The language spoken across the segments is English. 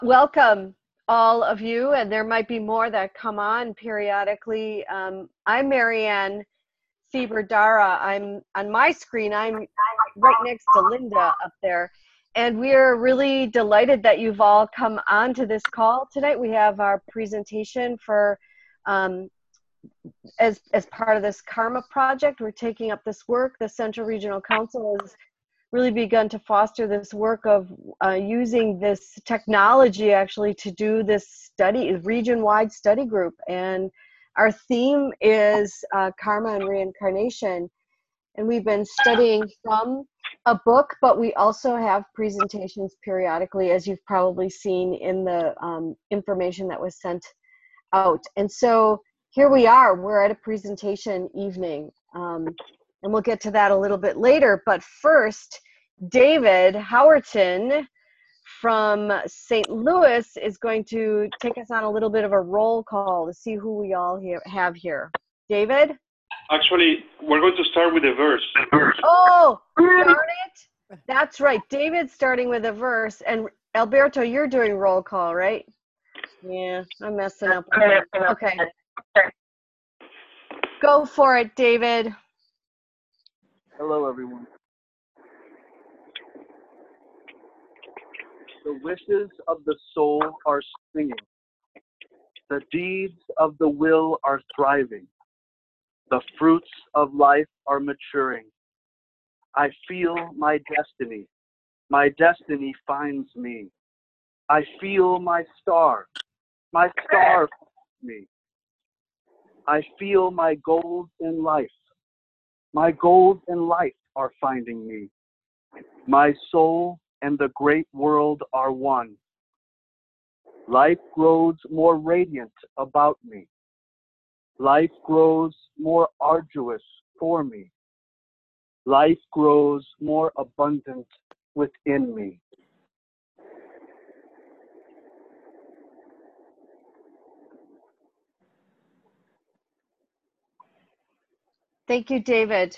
welcome all of you, and there might be more that come on periodically. I'm Marianne Fieber-Dara. I'm on my screen. I'm right next to Linda up there. And we're really delighted that you've all come on to this call tonight. We have our presentation for as part of this Karma project. We're taking up this work. The Central Regional Council has really begun to foster this work of using this technology actually to do this study, region-wide study group. And our theme is karma and reincarnation. And we've been studying from a book, but we also have presentations periodically, as you've probably seen in the information that was sent out. And so here we are, we're at a presentation evening. And we'll get to that a little bit later. But first, David Howerton from St. Louis is going to take us on a little bit of a roll call to see who we all have here. David? Actually, we're going to start with a verse. Oh, darn it. That's right. David's starting with a verse. And Alberto, you're doing roll call, right? Yeah, I'm messing up. Okay. Go for it, David. Hello, everyone. The wishes of the soul are springing. The deeds of the will are thriving. The fruits of life are maturing. I feel my destiny. My destiny finds me. I feel my star. My star finds me. I feel my goals in life. My goals in life are finding me. My soul and the great world are one. Life grows more radiant about me. Life grows more arduous for me. Life grows more abundant within me. Thank you, David.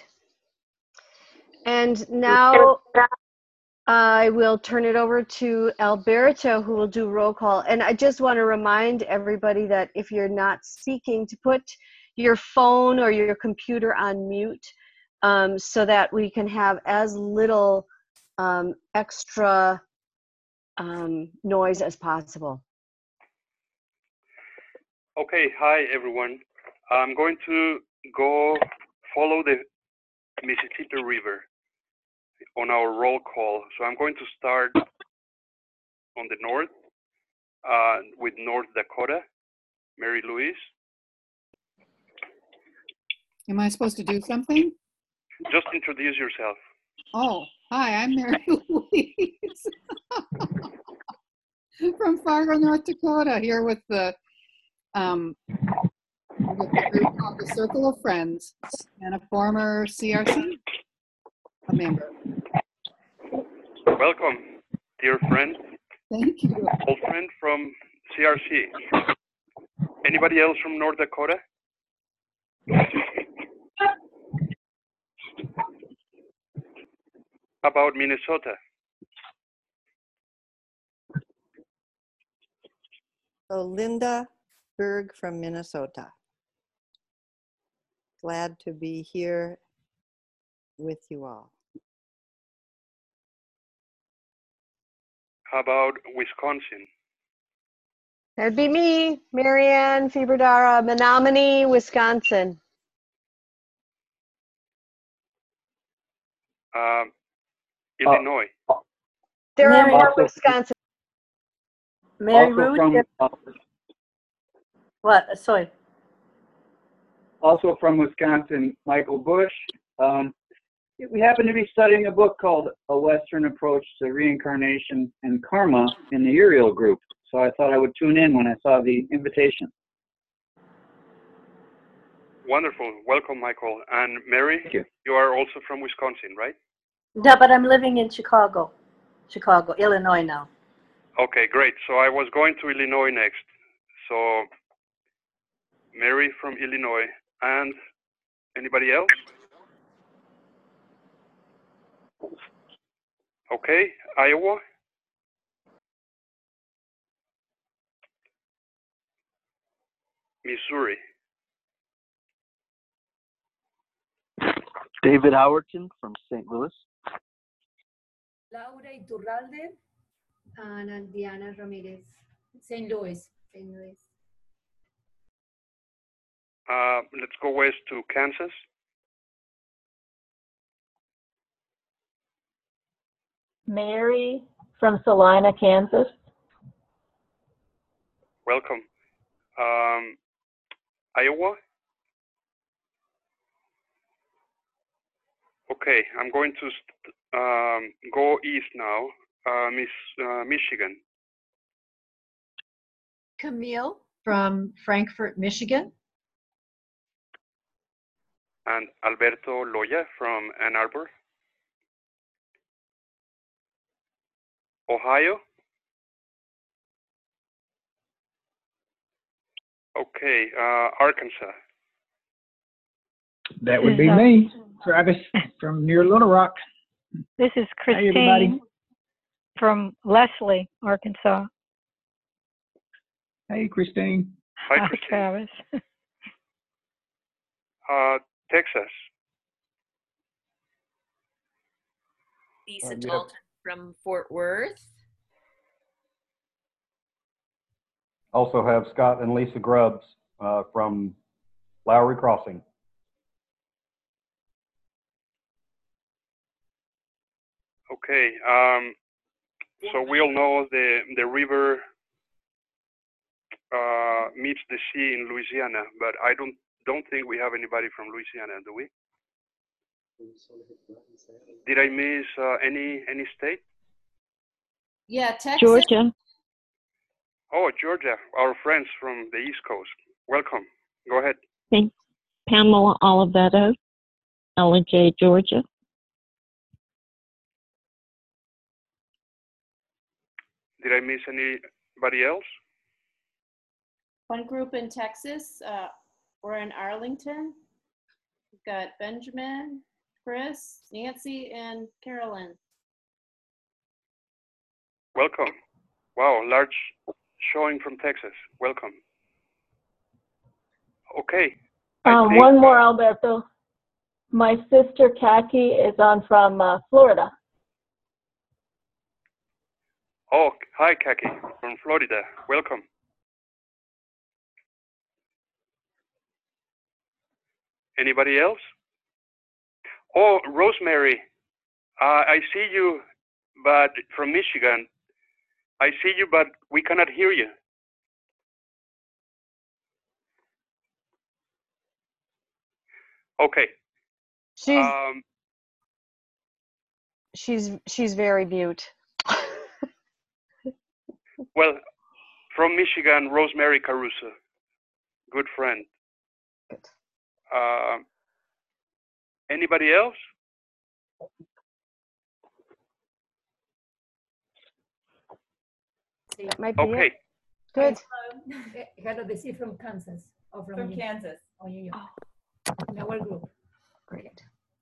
And now I will turn it over to Alberto, who will do roll call. And I just want to remind everybody that if you're not speaking, to put your phone or your computer on mute so that we can have as little extra noise as possible. Okay, hi everyone. I'm going to go follow the Mississippi River on our roll call. So I'm going to start on the north with North Dakota, Mary Louise. Am I supposed to do something? Just introduce yourself. Oh, hi, I'm Mary Louise from Fargo, North Dakota, here with the group called the Circle of Friends and a former CRC member. Welcome, dear friend. Thank you. Old friend from CRC. Anybody else from North Dakota? How about Minnesota? So Linda Berg from Minnesota. Glad to be here with you all. How about Wisconsin? That'd be me, Marianne Fieber-Dara, Menominee, Wisconsin. Illinois. There are more Also- Wisconsin. Mary Also Ruth, what? Sorry. Also from Wisconsin, Michael Bush. We happen to be studying a book called A Western Approach to Reincarnation and Karma in the Uriel group. So I thought I would tune in when I saw the invitation. Wonderful. Welcome, Michael. And Mary, Thank you. you are also from Wisconsin, right? No, but I'm living in Chicago, Illinois now. Okay, great. So I was going to Illinois next. So Mary from Illinois. And anybody else? Okay, Iowa. Missouri. David Howerton from St. Louis. Laura Iturralde, Ana Diana Ramirez, St. Louis. St. Louis. Let's go west to Kansas. Mary from Salina, Kansas. Welcome. Iowa. Okay, I'm going to go east now. Michigan. Camille from Frankfort, Michigan. And Alberto Loya from Ann Arbor. Ohio. Okay, Arkansas. That would be me, Travis, from near Little Rock. This is Hey, everybody. Christine from Leslie, Arkansas. Hey, Christine. Hi, Christine. Travis. Texas. Lisa Dalton from Fort Worth. Also have Scott and Lisa Grubbs from Lowry Crossing. Okay, so we all know the river meets the sea in Louisiana, but I don't think we have anybody from Louisiana, do we? Did I miss any state? Yeah, Texas. Georgia. Oh, Georgia, our friends from the East Coast. Welcome. Go ahead. Thanks. Pamela Oliveto, LJ, Georgia. Did I miss anybody else? One group in Texas, we're in Arlington. We've got Benjamin, Chris, Nancy, and Carolyn. Welcome. Wow, large showing from Texas. Welcome. Okay. One more, Alberto. My sister, Kaki, is on from Florida. Oh, hi, Kaki, from Florida. Welcome. Anybody else? Oh, Rosemary, I see you, but from Michigan. I see you, but we cannot hear you. Okay. She's very mute. Well, from Michigan, Rosemary Caruso, good friend. Good. Anybody else? That might be okay. it. Good. Hello, this is from Kansas. Or from Kansas. Oh, yeah. In our group. Great.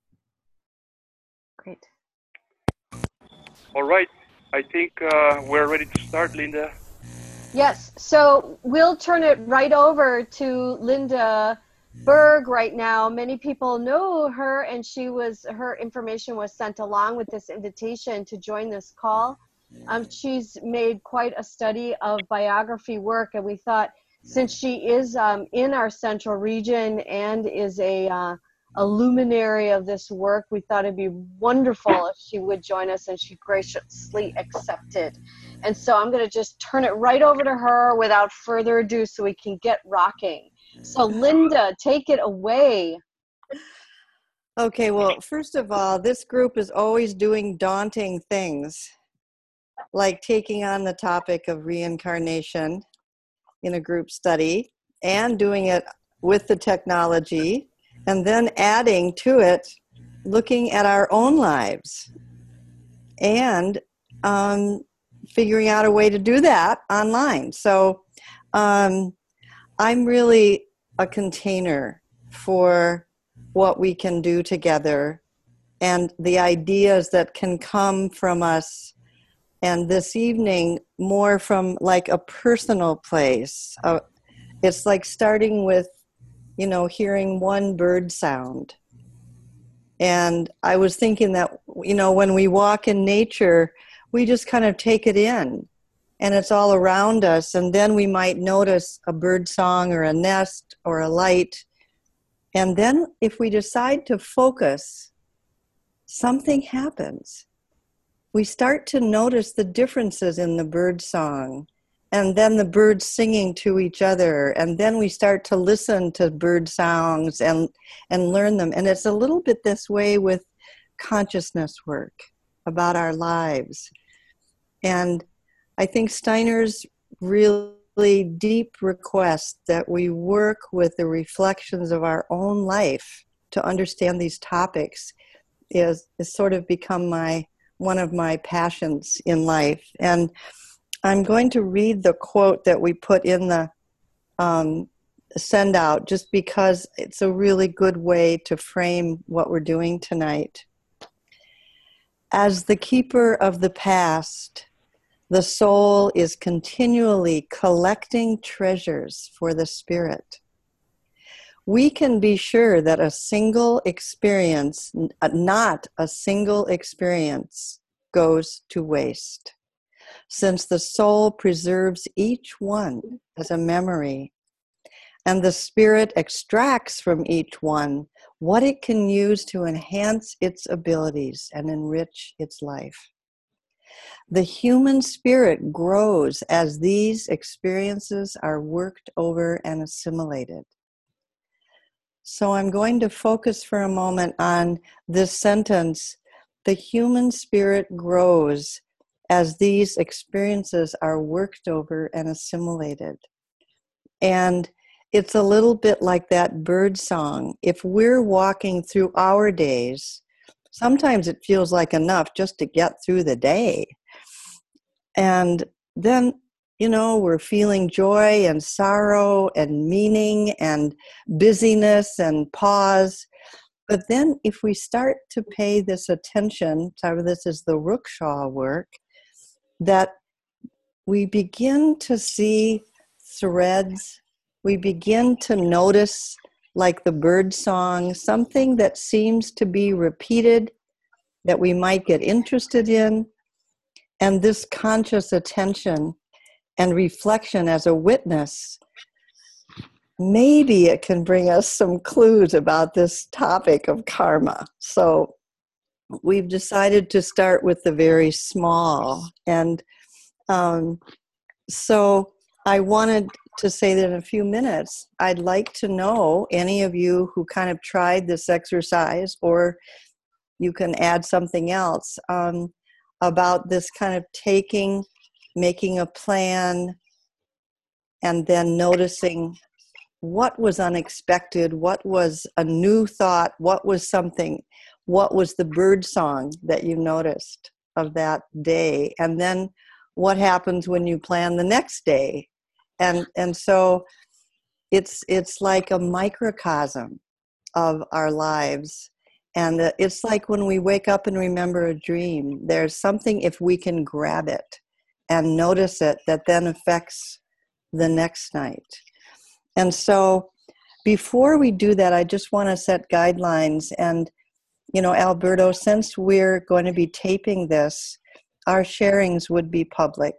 Great. All right. I think we're ready to start, Linda. Yes. So we'll turn it right over to Linda Berg right now. Many people know her, and her information was sent along with this invitation to join this call. She's made quite a study of biography work, and we thought, since she is in our central region and is a luminary of this work, we thought it'd be wonderful if she would join us, and she graciously accepted. And so I'm going to just turn it right over to her without further ado so we can get rocking. So Linda, take it away. Okay, well, first of all, this group is always doing daunting things, like taking on the topic of reincarnation in a group study and doing it with the technology, and then adding to it, looking at our own lives and figuring out a way to do that online. So I'm really a container for what we can do together and the ideas that can come from us. And this evening, more from like a personal place, It's like starting with, hearing one bird sound. And I was thinking that, when we walk in nature, we just kind of take it in, and it's all around us. And then we might notice a bird song or a nest or a light. And then if we decide to focus, something happens. We start to notice the differences in the bird song, and then the birds singing to each other, and then we start to listen to bird songs and learn them. And it's a little bit this way with consciousness work about our lives. And I think Steiner's really deep request that we work with the reflections of our own life to understand these topics is sort of become one of my passions in life. And I'm going to read the quote that we put in the send out, just because it's a really good way to frame what we're doing tonight. As the keeper of the past, the soul is continually collecting treasures for the spirit. We can be sure that not a single experience goes to waste, since the soul preserves each one as a memory, and the spirit extracts from each one what it can use to enhance its abilities and enrich its life. The human spirit grows as these experiences are worked over and assimilated. So I'm going to focus for a moment on this sentence: the human spirit grows as these experiences are worked over and assimilated. And it's a little bit like that bird song. If we're walking through our days, sometimes it feels like enough just to get through the day. And then, we're feeling joy and sorrow and meaning and busyness and pause. But then if we start to pay this attention, this is the Rookshaw work, that we begin to see threads, we begin to notice, like the bird song, something that seems to be repeated, that we might get interested in. And this conscious attention and reflection as a witness, maybe it can bring us some clues about this topic of karma. So we've decided to start with the very small. And so I wanted to say that in a few minutes, I'd like to know any of you who kind of tried this exercise, or you can add something else, about this kind of making a plan, and then noticing what was unexpected, what was a new thought, what was the bird song that you noticed of that day, and then what happens when you plan the next day. And so it's like a microcosm of our lives. And it's like when we wake up and remember a dream, there's something, if we can grab it and notice it, that then affects the next night. And so before we do that, I just want to set guidelines. And, Alberto, since we're going to be taping this, our sharings would be public.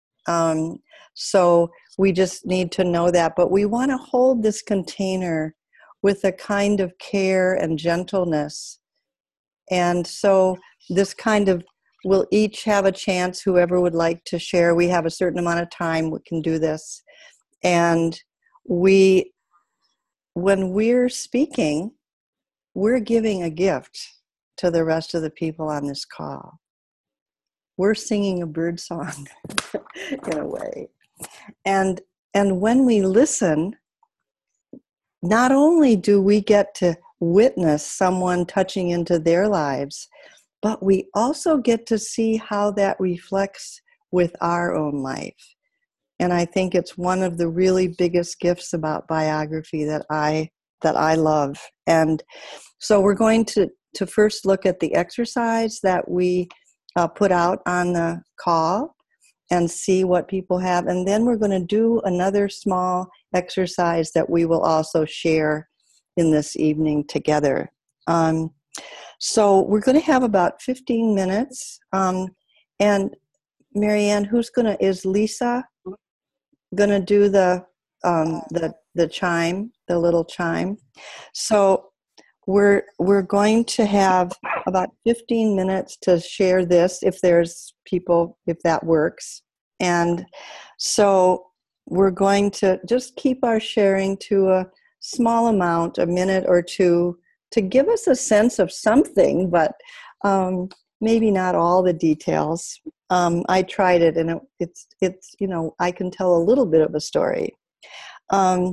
So we just need to know that. But we want to hold this container with a kind of care and gentleness. And so this we'll each have a chance, whoever would like to share. We have a certain amount of time, we can do this. And when we're speaking, we're giving a gift to the rest of the people on this call. We're singing a bird song in a way. And when we listen, not only do we get to witness someone touching into their lives, but we also get to see how that reflects with our own life. And I think it's one of the really biggest gifts about biography that I love. And so we're going to first look at the exercise that we put out on the call. and see what people have. And then we're going to do another small exercise that we will also share in this evening together. So we're going to have about 15 minutes. And Marianne, is Lisa going to do the chime, the little chime? So we're going to have about 15 minutes to share this if there's people, if that works. And so we're going to just keep our sharing to a small amount, a minute or two, to give us a sense of something, but maybe not all the details. I tried it, and it's I can tell a little bit of a story. And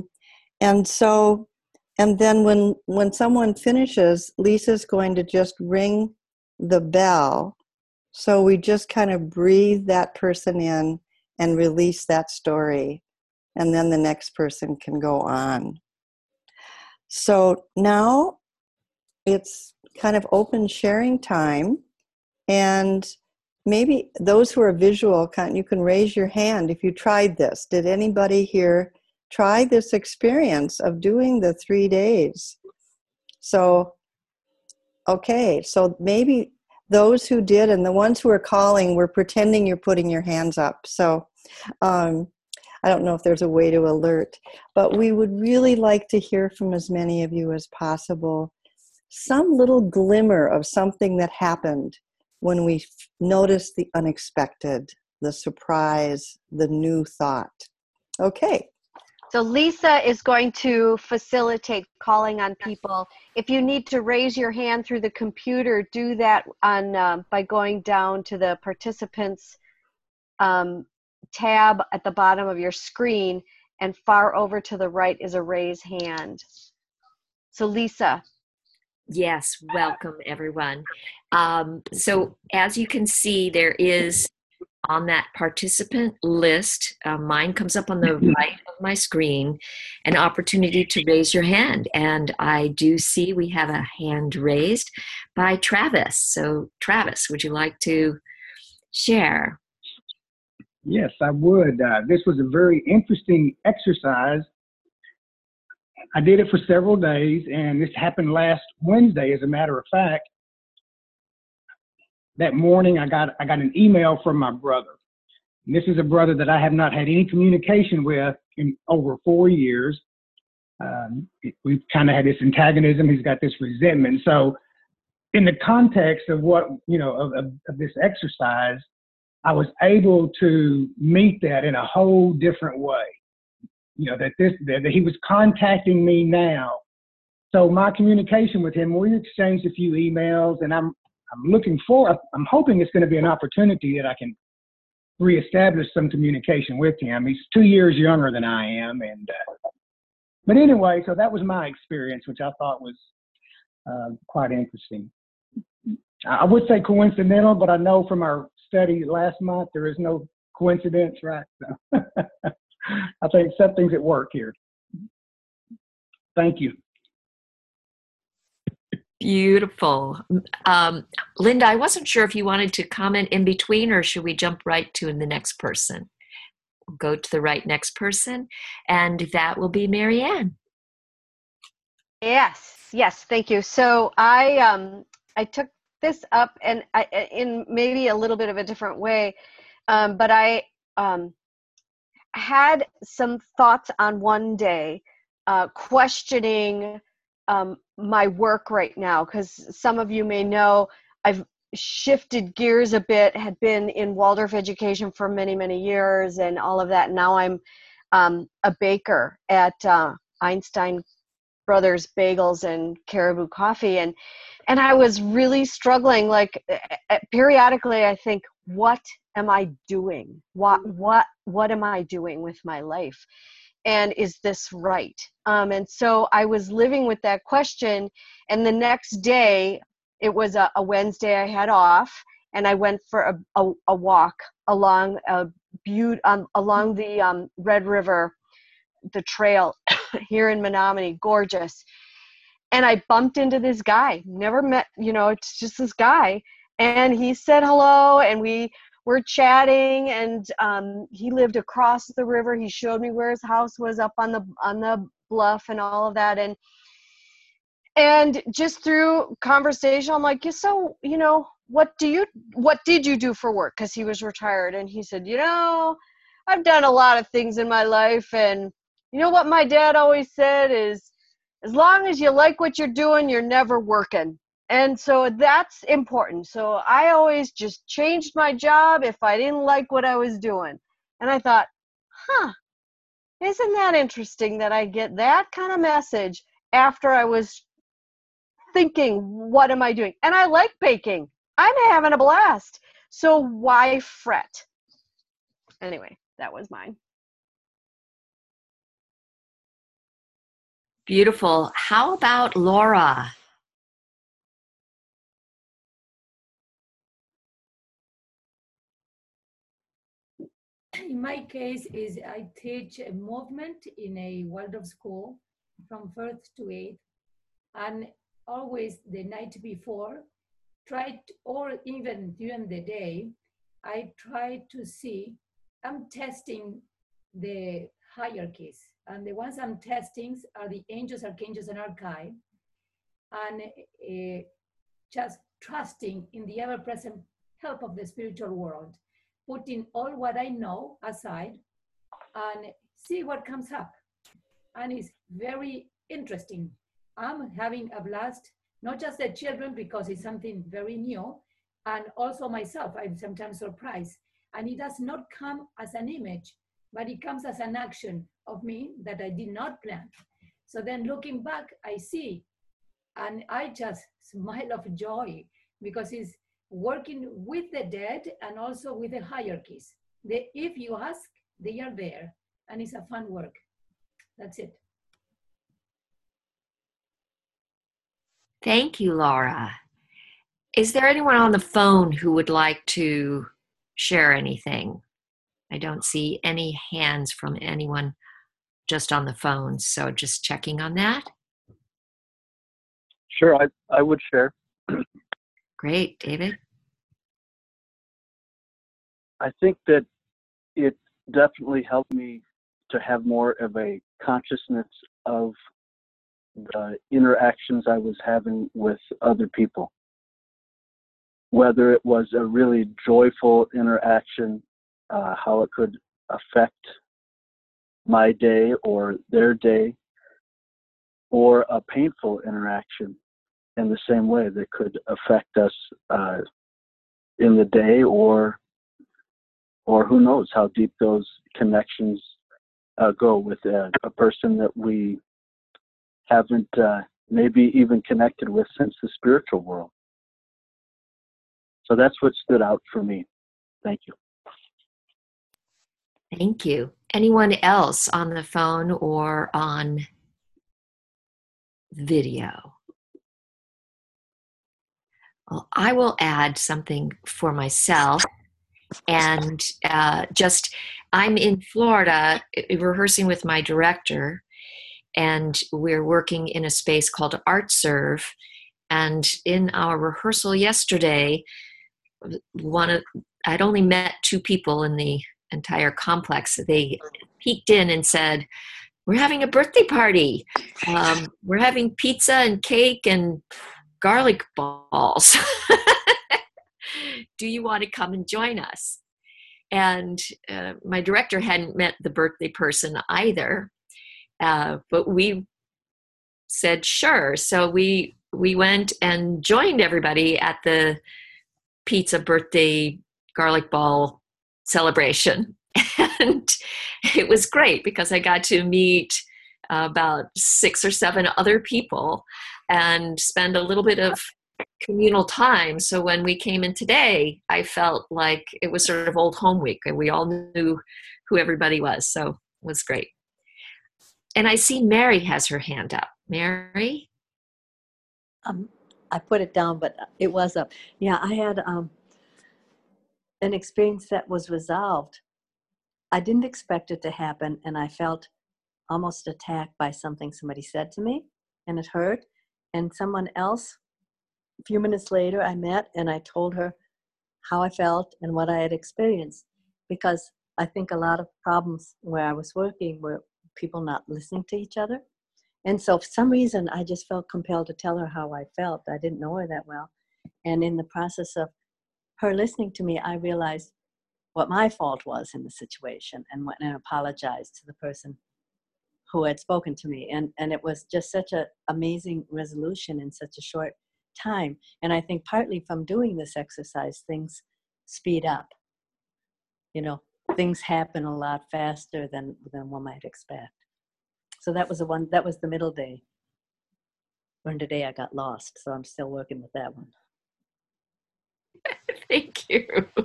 then when someone finishes, Lisa's going to just ring the bell. So we just kind of breathe that person in and release that story. And then the next person can go on. So now it's kind of open sharing time. And maybe those who are visual, you can raise your hand if you tried this. Did anybody here try this experience of doing the 3 days? So, okay, so maybe those who did and the ones who are calling were pretending you're putting your hands up. So I don't know if there's a way to alert, but we would really like to hear from as many of you as possible. Some little glimmer of something that happened when we noticed the unexpected, the surprise, the new thought. Okay. So Lisa is going to facilitate calling on people. If you need to raise your hand through the computer, do that by going down to the participants tab at the bottom of your screen, and far over to the right is a raise hand. So Lisa. Yes, welcome everyone. So as you can see, there is on that participant list, mine comes up on the right of my screen, an opportunity to raise your hand. And I do see we have a hand raised by Travis. So Travis, would you like to share? Yes, I would. This was a very interesting exercise. I did it for several days, and this happened last Wednesday, as a matter of fact. That morning, I got an email from my brother. And this is a brother that I have not had any communication with in over 4 years. We've kind of had this antagonism. He's got this resentment. So in the context of what, of this exercise, I was able to meet that in a whole different way. That he was contacting me now. So my communication with him, we exchanged a few emails, and I'm hoping it's going to be an opportunity that I can reestablish some communication with him. He's 2 years younger than I am, but anyway, so that was my experience, which I thought was quite interesting. I would say coincidental, but I know from our study last month there is no coincidence, right? So I think something's at work here. Thank you. Beautiful. Linda, I wasn't sure if you wanted to comment in between, or should we jump right to the next person? We'll go to the right next person, and that will be Marianne. Yes, thank you. So I took this up and in maybe a little bit of a different way, but I had some thoughts on one day questioning my work right now, because some of you may know I've shifted gears a bit, had been in Waldorf education for many, many years and all of that. Now I'm a baker at Einstein Brothers Bagels and Caribou Coffee, and I was really struggling. Like periodically I think, what am I doing? What am I doing with my life? And is this right? And so I was living with that question. And the next day, it was a Wednesday, I had off, and I went for a walk along along the Red River, the trail here in Menominee, gorgeous. And I bumped into this guy, never met, it's just this guy. And he said hello, and we we're chatting, and he lived across the river. He showed me where his house was up on the bluff and all of that. And just through conversation, I'm like, so, what did you do for work? Because he was retired. And he said, I've done a lot of things in my life. And you know what my dad always said is, as long as you like what you're doing, you're never working. And so that's important. So I always just changed my job if I didn't like what I was doing. And I thought, isn't that interesting that I get that kind of message after I was thinking, what am I doing? And I like baking. I'm having a blast. So why fret? Anyway, that was mine. Beautiful. How about Laura? In my case, is I teach a movement in a Waldorf school from 1st to 8th, and always the night before, or even during the day, I try to see, I'm testing the hierarchies, and the ones I'm testing are the angels, archangels, and archive, and just trusting in the ever-present help of the spiritual world, putting all what I know aside and see what comes up. And it's very interesting. I'm having a blast, not just the children, because it's something very new, and also myself, I'm sometimes surprised. And it does not come as an image, but it comes as an action of me that I did not plan. So then looking back, I see, and I just smile of joy, because it's working with the dead and also with the hierarchies. If you ask, they are there, and it's a fun work. That's it. Thank you, Laura. Is there anyone on the phone who would like to share anything? I don't see any hands from anyone just on the phone, so just checking on that. Sure, I would share. Great, David. I think that it definitely helped me to have more of a consciousness of the interactions I was having with other people. Whether it was a really joyful interaction, how it could affect my day or their day, or a painful interaction in the same way that could affect us in the day, or who knows how deep those connections go with a person that we haven't maybe even connected with since the spiritual world. So that's what stood out for me. Thank you. Thank you. Anyone else on the phone or on video? Well, I will add something for myself. And I'm in Florida rehearsing with my director, and we're working in a space called Art Serve. And in our rehearsal yesterday, I'd only met 2 people in the entire complex. They peeked in and said, "We're having a birthday party. We're having pizza and cake and garlic balls. Do you want to come and join us?" And my director hadn't met the birthday person either, but we said sure. So we went and joined everybody at the pizza birthday garlic ball celebration. And it was great because I got to meet about 6 or 7 other people and spend a little bit of communal time. So when we came in today, I felt like it was sort of old home week, and we all knew who everybody was. So it was great. And I see Mary has her hand up. Mary? I put it down, but it was up. Yeah, I had an experience that was resolved. I didn't expect it to happen, and I felt almost attacked by something somebody said to me, and it hurt. And someone else, a few minutes later, I met, and I told her how I felt and what I had experienced. Because I think a lot of problems where I was working were people not listening to each other. And so for some reason, I just felt compelled to tell her how I felt. I didn't know her that well. And in the process of her listening to me, I realized what my fault was in the situation and went and apologized to the person who had spoken to me. And it was just such an amazing resolution in such a short time. And I think partly from doing this exercise, things speed up. You know, things happen a lot faster than one might expect. So that was the middle day. When today I got lost, so I'm still working with that one. Thank you.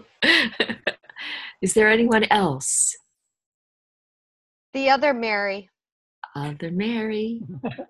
Is there anyone else? The other Mary. Other Mary.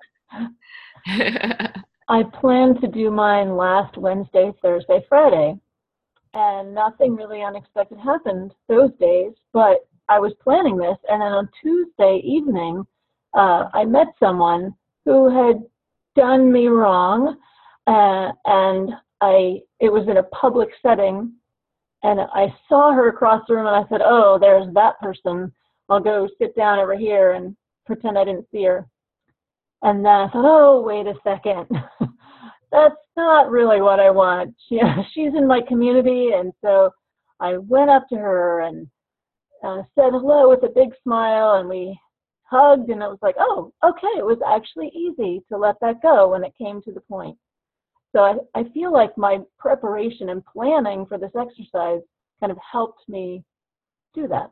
I planned to do mine last Wednesday, Thursday, Friday, and nothing really unexpected happened those days, but I was planning this, and then on Tuesday evening, I met someone who had done me wrong, and it was in a public setting, and I saw her across the room, and I said, oh, there's that person. I'll go sit down over here and pretend I didn't see her. And then I thought, oh, wait a second. That's not really what I want. She's in my community, and so I went up to her and said hello with a big smile, and we hugged, and it was like, oh, okay, it was actually easy to let that go when it came to the point. So I feel like my preparation and planning for this exercise kind of helped me do that.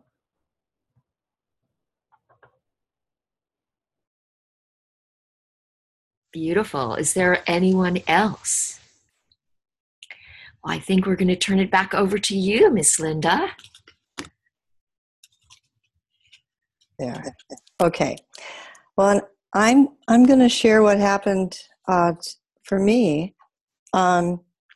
Beautiful. Is there anyone else? Well, I think we're going to turn it back over to you, Miss Linda. Yeah. Okay. Well, I'm going to share what happened for me, and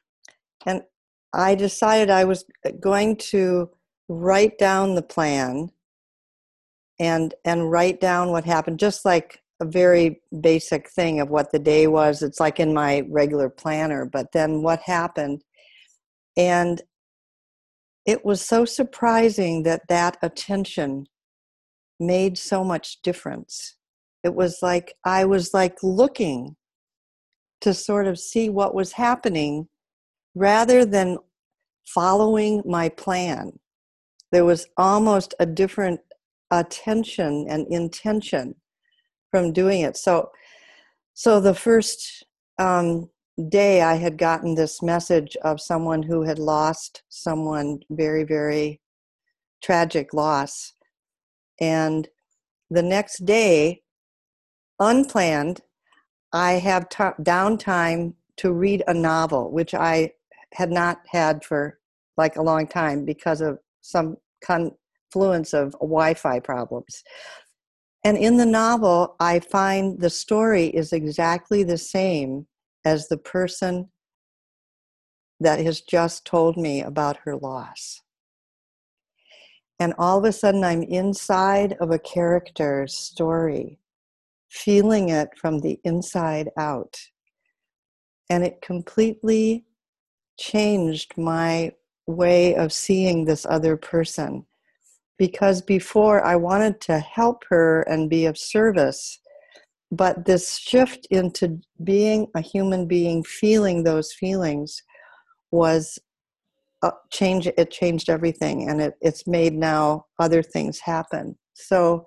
I decided I was going to write down the plan and write down what happened, just like a very basic thing of what the day was. It's like in my regular planner, but then what happened. And it was so surprising that attention made so much difference. It was like I was like looking to sort of see what was happening rather than following my plan. There was almost a different attention and intention from doing it. So the first day I had gotten this message of someone who had lost someone, very, very tragic loss. And the next day, unplanned, I have downtime to read a novel, which I had not had for like a long time because of some confluence of Wi-Fi problems. And in the novel, I find the story is exactly the same as the person that has just told me about her loss. And all of a sudden, I'm inside of a character's story, feeling it from the inside out. And it completely changed my way of seeing this other person. Because before I wanted to help her and be of service, but this shift into being a human being, feeling those feelings, was it changed everything, and it's made now other things happen. So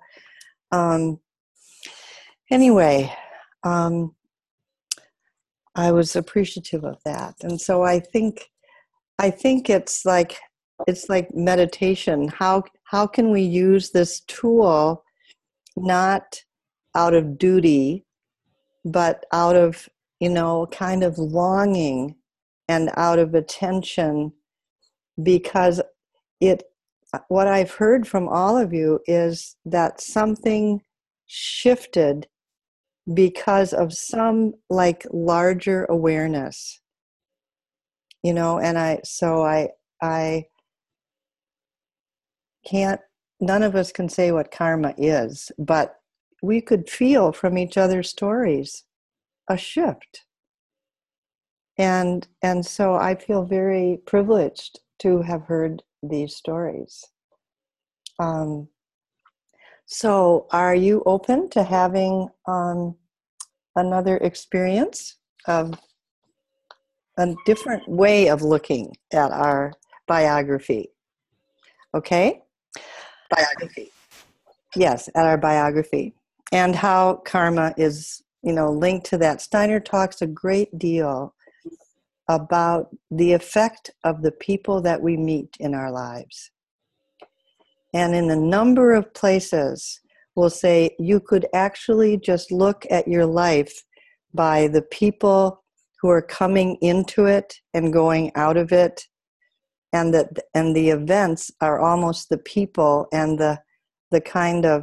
anyway, I was appreciative of that. And so I think it's like meditation. How can we use this tool not out of duty, but out of, kind of longing and out of attention? Because what I've heard from all of you is that something shifted because of some like larger awareness, and I can't, none of us can say what karma is, but we could feel from each other's stories a shift. And so I feel very privileged to have heard these stories. So are you open to having another experience of a different way of looking at our biography? Okay? Biography. Yes, at our biography. And how karma is, linked to that. Steiner talks a great deal about the effect of the people that we meet in our lives. And in a number of places, we'll say you could actually just look at your life by the people who are coming into it and going out of it, and the events are almost the people and the kind of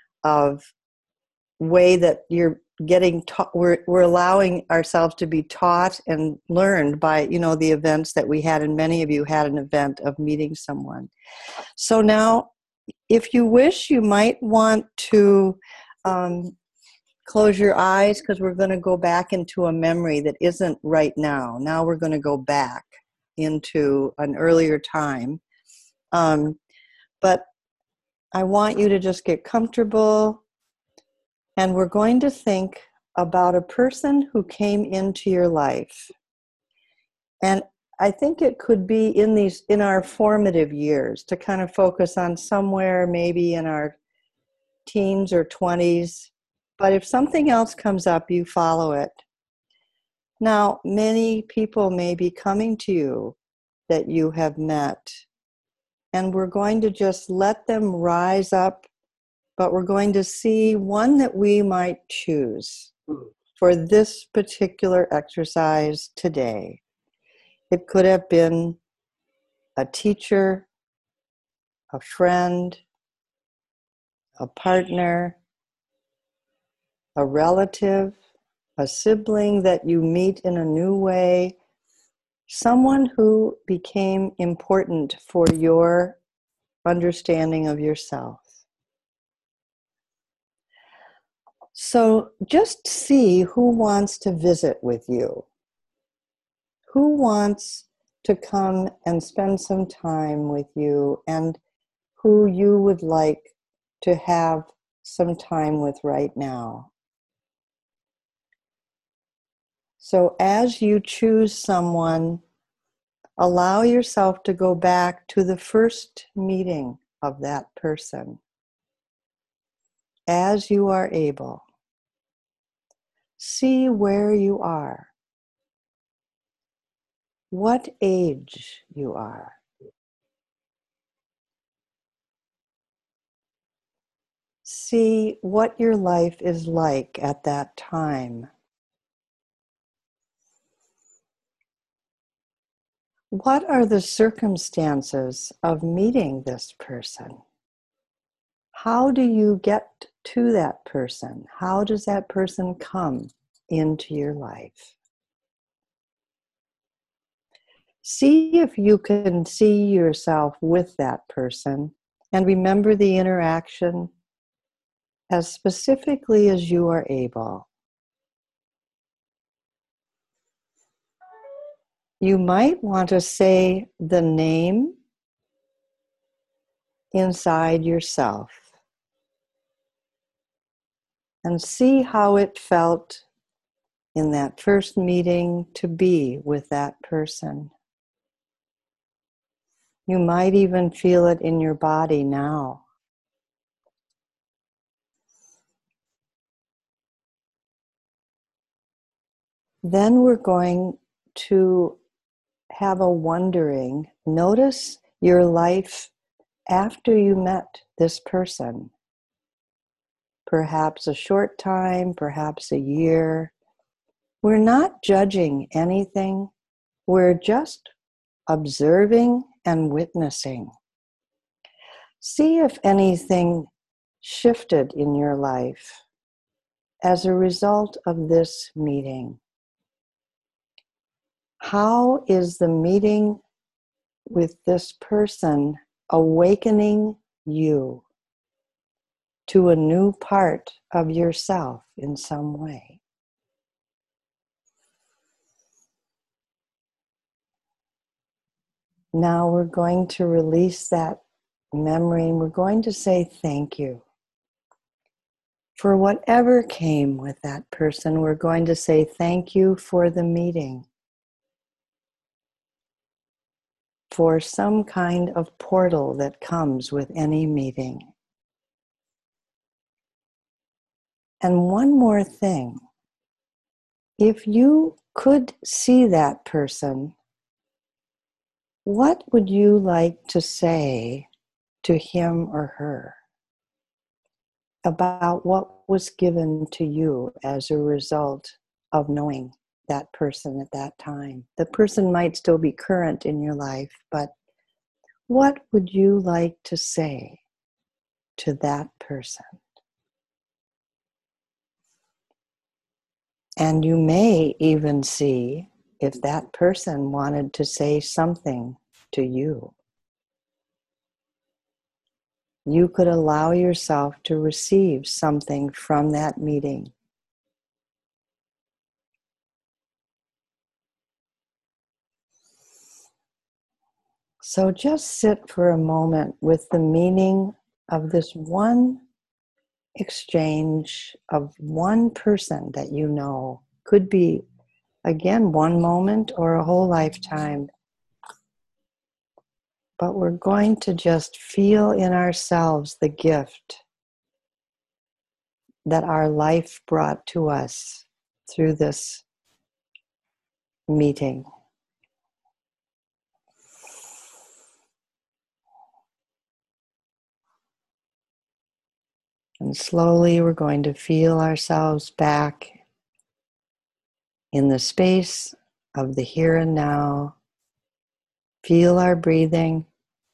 way that you're getting taught. We're allowing ourselves to be taught and learned by the events that we had, and many of you had an event of meeting someone. So now, if you wish, you might want to close your eyes, because we're going to go back into a memory that isn't right now. Now we're going to go back into an earlier time. But I want you to just get comfortable, and we're going to think about a person who came into your life. And I think it could be in our formative years, to kind of focus on somewhere maybe in our teens or 20s. But if something else comes up, you follow it. Now, many people may be coming to you that you have met, and we're going to just let them rise up, but we're going to see one that we might choose for this particular exercise today. It could have been a teacher, a friend, a partner, a relative, a sibling that you meet in a new way, someone who became important for your understanding of yourself. So just see who wants to visit with you. Who wants to come and spend some time with you, and who you would like to have some time with right now. So as you choose someone, allow yourself to go back to the first meeting of that person as you are able. See where you are, what age you are. See what your life is like at that time. What are the circumstances of meeting this person? How do you get to that person? How does that person come into your life? See if you can see yourself with that person, and remember the interaction as specifically as you are able. You might want to say the name inside yourself and see how it felt in that first meeting to be with that person. You might even feel it in your body now. Then we're going to have a wondering. Notice your life after you met this person. Perhaps a short time, perhaps a year. We're not judging anything. We're just observing and witnessing. See if anything shifted in your life as a result of this meeting. How is the meeting with this person awakening you to a new part of yourself in some way? Now we're going to release that memory and we're going to say thank you. For whatever came with that person, we're going to say thank you for the meeting, for some kind of portal that comes with any meeting. And one more thing, if you could see that person, what would you like to say to him or her about what was given to you as a result of knowing that person at that time? The person might still be current in your life, but what would you like to say to that person? And you may even see if that person wanted to say something to you. You could allow yourself to receive something from that meeting. So just sit for a moment with the meaning of this one exchange of one person that you know. Could be, again, one moment or a whole lifetime. But we're going to just feel in ourselves the gift that our life brought to us through this meeting. And slowly we're going to feel ourselves back in the space of the here and now. Feel our breathing.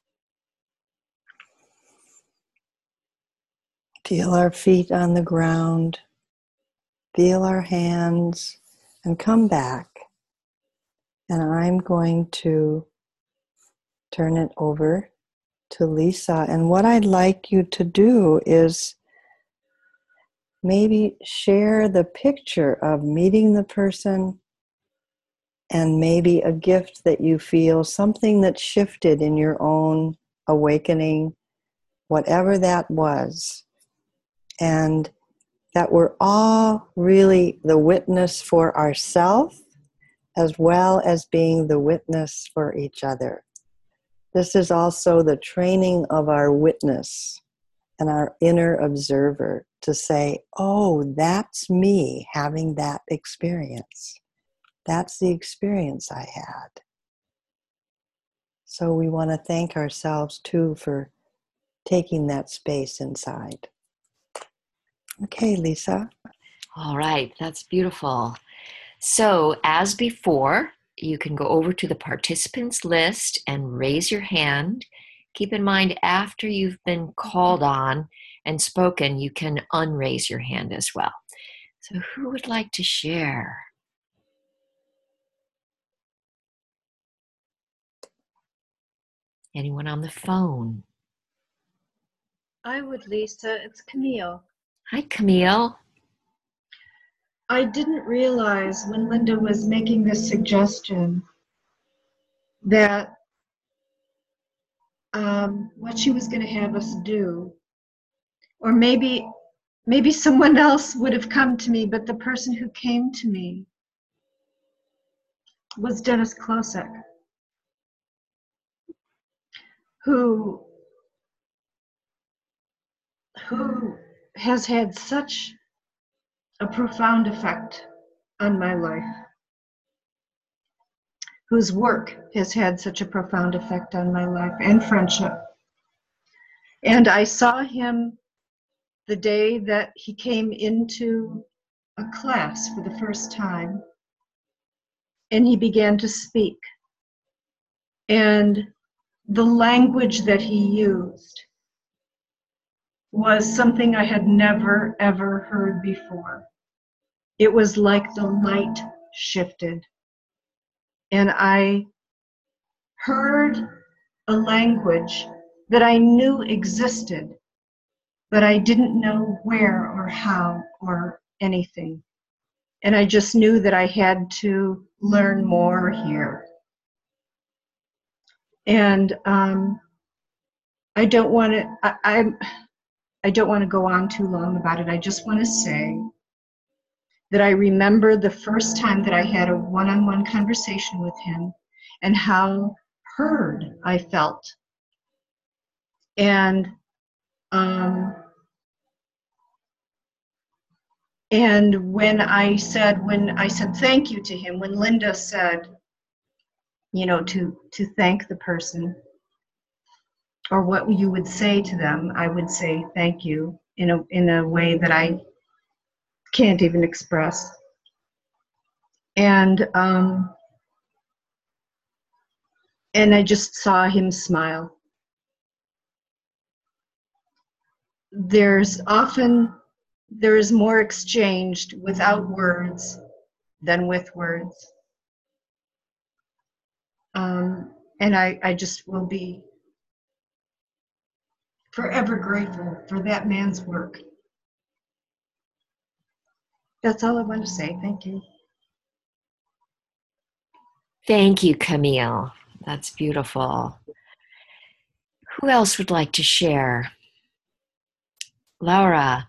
Feel our feet on the ground. Feel our hands and come back. And I'm going to turn it over to Lisa. And what I'd like you to do is maybe share the picture of meeting the person and maybe a gift that you feel, something that shifted in your own awakening, whatever that was. And that we're all really the witness for ourselves as well as being the witness for each other. This is also the training of our witness and our inner observer to say, oh, that's me having that experience. That's the experience I had. So we want to thank ourselves too for taking that space inside. Okay, Lisa. All right, that's beautiful. So as before, you can go over to the participants list and raise your hand. Keep in mind, after you've been called on and spoken, you can unraise your hand as well. So who would like to share? Anyone on the phone? I would, Lisa. It's Camille. Hi, Camille. I didn't realize when Linda was making this suggestion that what she was going to have us do, or maybe someone else would have come to me, but the person who came to me was Dennis Klosek, who has had such a profound effect on my life, whose work has had such a profound effect on my life and friendship. And I saw him the day that he came into a class for the first time, and he began to speak. And the language that he used was something I had never, ever heard before. It was like the light shifted. And I heard a language that I knew existed, but I didn't know where or how or anything. And I just knew that I had to learn more here. And I don't want to. I don't want to go on too long about it. I just want to say that I remember the first time that I had a one-on-one conversation with him and how heard I felt. And when I said thank you to him, when Linda said, you know, to thank the person, or what you would say to them, I would say thank you in a way that I can't even express. And I just saw him smile. There is more exchanged without words than with words. And I just will be forever grateful for that man's work. That's all I want to say. Thank you. Thank you, Camille. That's beautiful. Who else would like to share? Laura.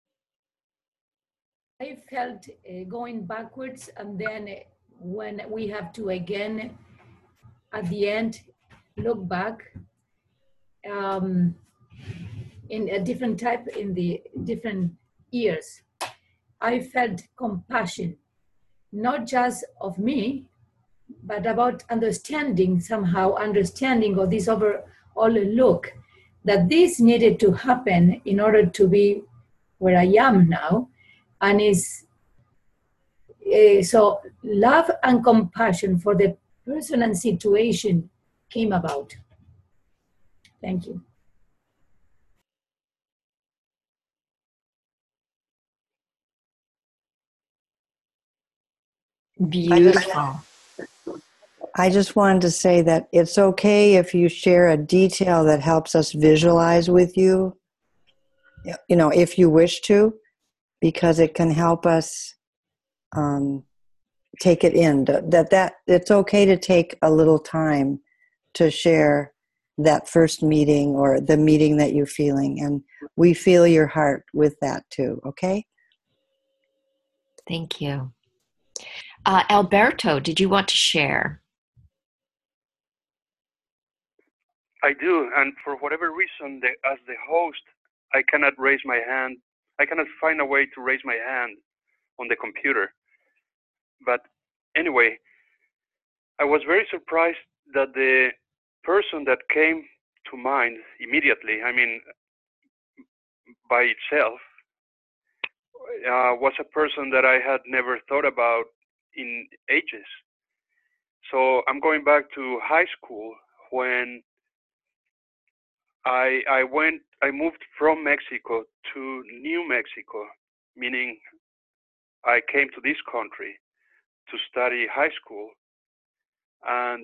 I felt going backwards, and then when we have to again, at the end, look back in a different type, in the different years, I felt compassion, not just of me, but about understanding of this overall look, that this needed to happen in order to be where I am now. And so love and compassion for the person and situation came about. Thank you. Beautiful. I just wanted to say that it's okay if you share a detail that helps us visualize with you, you know, if you wish to, because it can help us take it in. That it's okay to take a little time to share that first meeting or the meeting that you're feeling. And we feel your heart with that too, okay? Thank you. Alberto, did you want to share? I do, and for whatever reason, as the host, I cannot raise my hand. I cannot find a way to raise my hand on the computer. But anyway, I was very surprised that the person that came to mind immediately, I mean, by itself, was a person that I had never thought about in ages. So I'm going back to high school when I moved from Mexico to New Mexico, meaning I came to this country to study high school. And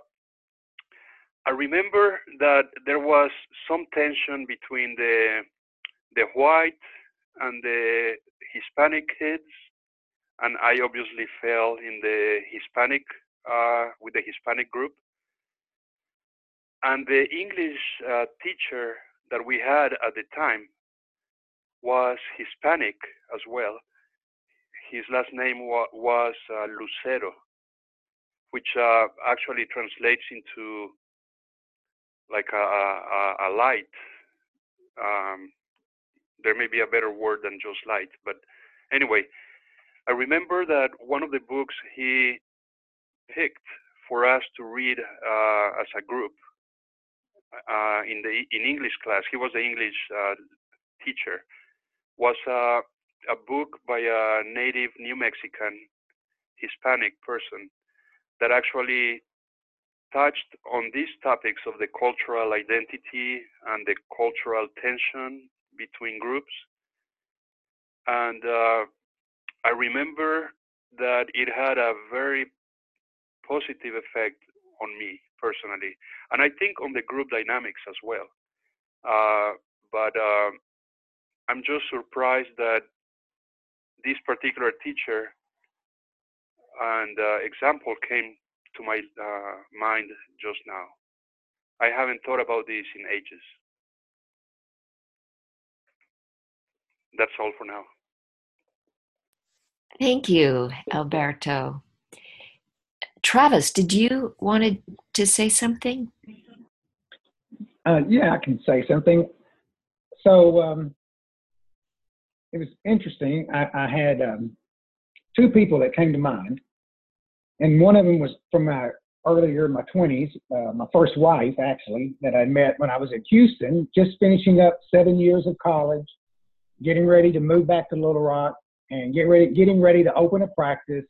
I remember that there was some tension between the white and the Hispanic kids, and I obviously fell in the Hispanic, with the Hispanic group. And the English teacher that we had at the time was Hispanic as well. His last name was Lucero, which actually translates into like a light. There may be a better word than just light, but anyway, I remember that one of the books he picked for us to read as a group in English class, he was the English teacher, was a book by a native New Mexican Hispanic person that actually touched on these topics of the cultural identity and the cultural tension between groups. And I remember that it had a very positive effect on me personally, and I think on the group dynamics as well. But I'm just surprised that this particular teacher and example came to my mind just now. I haven't thought about this in ages. That's all for now. Thank you, Alberto. Travis, did you want to say something? Yeah, I can say something. So it was interesting. I had two people that came to mind, and one of them was from my earlier in my 20s, my first wife, actually, that I met when I was at Houston, just finishing up 7 years of college, getting ready to move back to Little Rock, and getting ready to open a practice.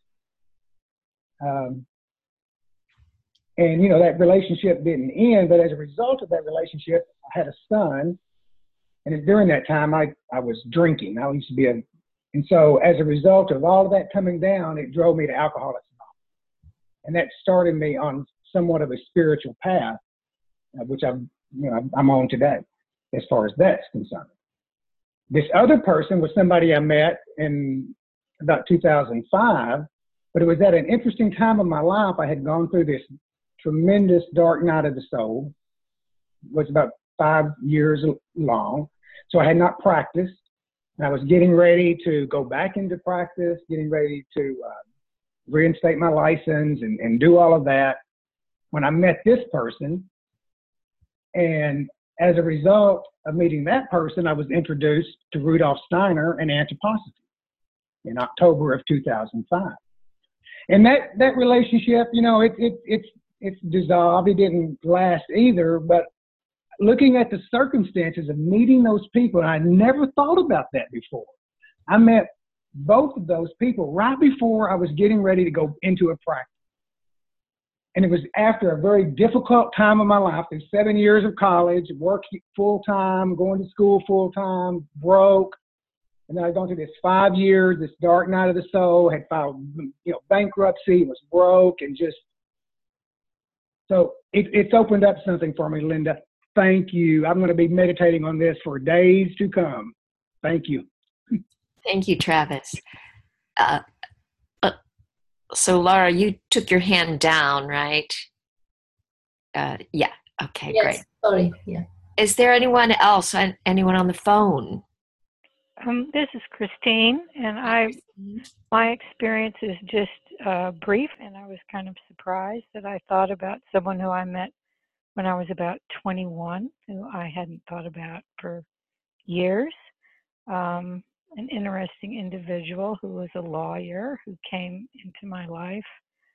And, you know, that relationship didn't end, but as a result of that relationship, I had a son. And during that time, I was drinking. I used to be and so as a result of all of that coming down, it drove me to Alcoholics Anonymous. And that started me on somewhat of a spiritual path, which I'm on today, as far as that's concerned. This other person was somebody I met in about 2005, but it was at an interesting time of my life. I had gone through this tremendous dark night of the soul. It was about 5 years long. So I had not practiced. And I was getting ready to go back into practice, getting ready to reinstate my license and do all of that when I met this person. And as a result of meeting that person, I was introduced to Rudolf Steiner and anthroposophy in October of 2005. And that relationship, you know, it's dissolved. It didn't last either, but looking at the circumstances of meeting those people, I never thought about that before. I met both of those people right before I was getting ready to go into a practice. And it was after a very difficult time of my life, through 7 years of college, working full-time, going to school full-time, broke. And then I'd gone through this 5 years, this dark night of the soul, had filed, you know, bankruptcy, was broke, and just, so it's opened up something for me, Linda. Thank you. I'm going to be meditating on this for days to come. Thank you. Thank you, Travis. So, Laura, you took your hand down, right? Yeah. Okay, Yes, great. sorry. Yeah. Is there anyone else? Anyone on the phone? This is Christine, and my experience is just brief, and I was kind of surprised that I thought about someone who I met when I was about 21, who I hadn't thought about for years. An interesting individual who was a lawyer who came into my life.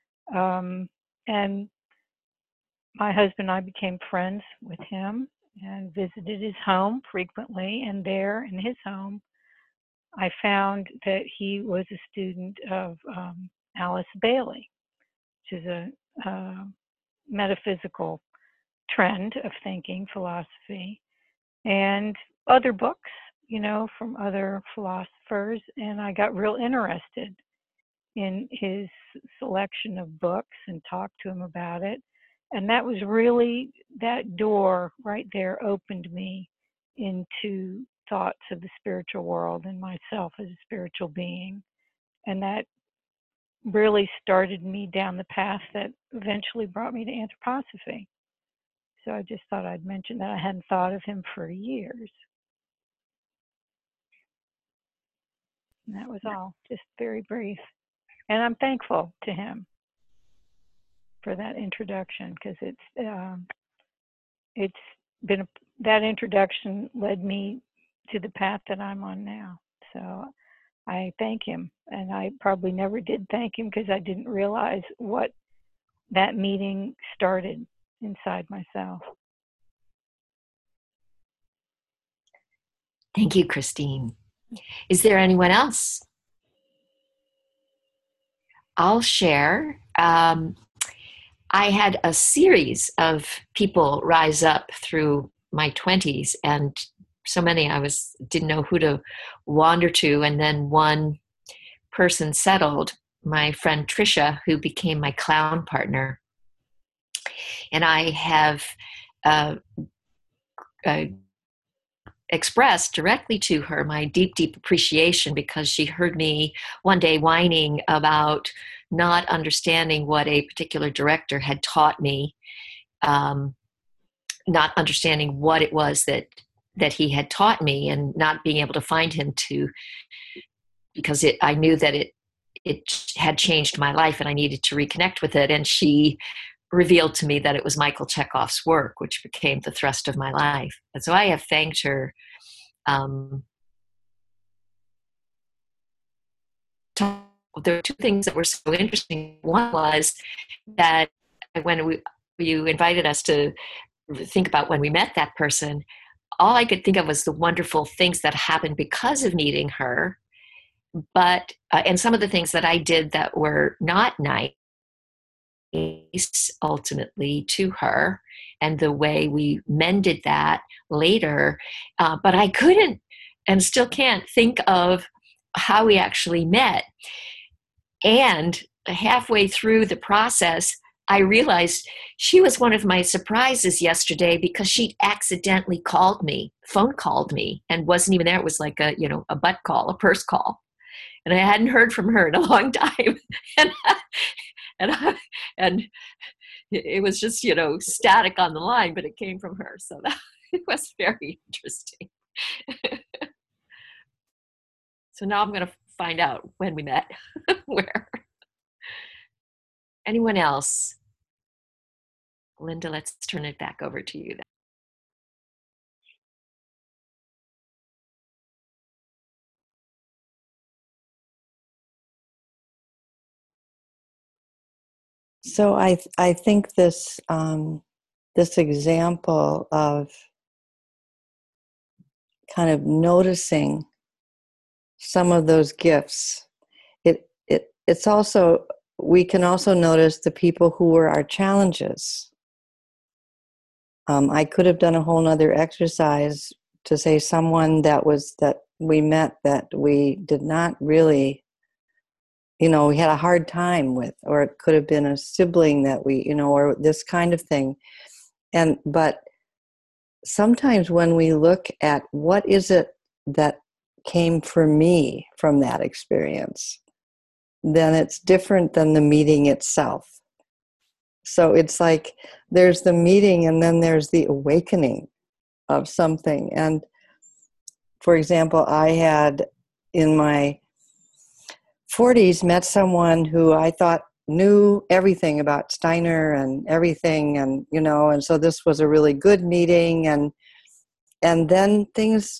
And my husband and I became friends with him and visited his home frequently. And there in his home, I found that he was a student of Alice Bailey, which is a metaphysical trend of thinking, philosophy, and other books, you know, from other philosophers. And I got real interested in his selection of books and talked to him about it. And that was really, that door right there opened me into thoughts of the spiritual world and myself as a spiritual being. And that really started me down the path that eventually brought me to anthroposophy. So I just thought I'd mention that. I hadn't thought of him for years. And that was all, just very brief. And I'm thankful to him for that introduction, because it's been, that introduction led me to the path that I'm on now. So I thank him. And I probably never did thank him because I didn't realize what that meeting started inside myself. Thank you, Christine. Is there anyone else? I'll share. I had a series of people rise up through my 20s, and so many I didn't know who to wander to. And then one person settled, my friend Trisha, who became my clown partner. And I have expressed directly to her my deep, deep appreciation, because she heard me one day whining about not understanding what a particular director had taught me. not understanding what it was that he had taught me, and not being able to find him because I knew that it had changed my life and I needed to reconnect with it. And she revealed to me that it was Michael Chekhov's work, which became the thrust of my life. And so I have thanked her. There were two things that were so interesting. One was that when you invited us to think about when we met that person, all I could think of was the wonderful things that happened because of meeting her, but and some of the things that I did that were not nice ultimately to her, and the way we mended that later. But I couldn't, and still can't, think of how we actually met. And halfway through the process, I realized she was one of my surprises yesterday, because she accidentally phone called me, and wasn't even there. It was like a butt call, a purse call. And I hadn't heard from her in a long time. and it was just, static on the line, but it came from her. So it was very interesting. So now I'm going to find out when we met, where. Anyone else? Linda, let's turn it back over to you then. So I think this this example of kind of noticing some of those gifts, it's also, we can also notice the people who were our challenges. I could have done a whole nother exercise to say someone that we met that we did not really, we had a hard time with, or it could have been a sibling that we, or this kind of thing. But sometimes when we look at what is it that came for me from that experience, then it's different than the meeting itself. So it's like there's the meeting and then there's the awakening of something. And for example, I had in my 40s met someone who I thought knew everything about Steiner and everything, and and so this was a really good meeting, and then things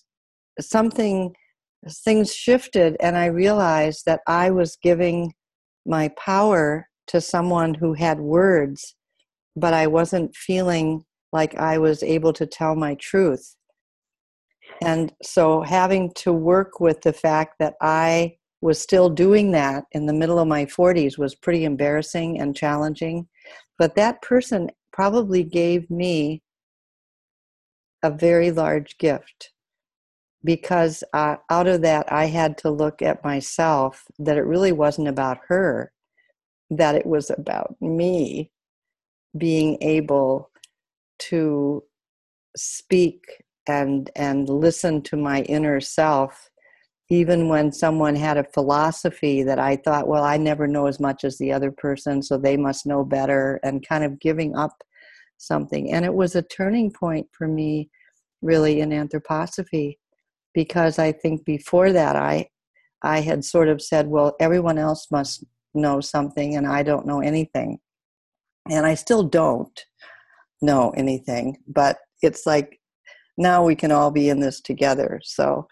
shifted, and I realized that I was giving my power to someone who had words, but I wasn't feeling like I was able to tell my truth. And so having to work with the fact that I was still doing that in the middle of my 40s was pretty embarrassing and challenging. But that person probably gave me a very large gift, because out of that, I had to look at myself, that it really wasn't about her, that it was about me being able to speak and listen to my inner self, even when someone had a philosophy that I thought, well, I never know as much as the other person, so they must know better, and kind of giving up something. And it was a turning point for me, really, in anthroposophy, because I think before that I had sort of said, well, everyone else must know something and I don't know anything. And I still don't know anything, but it's like now we can all be in this together. So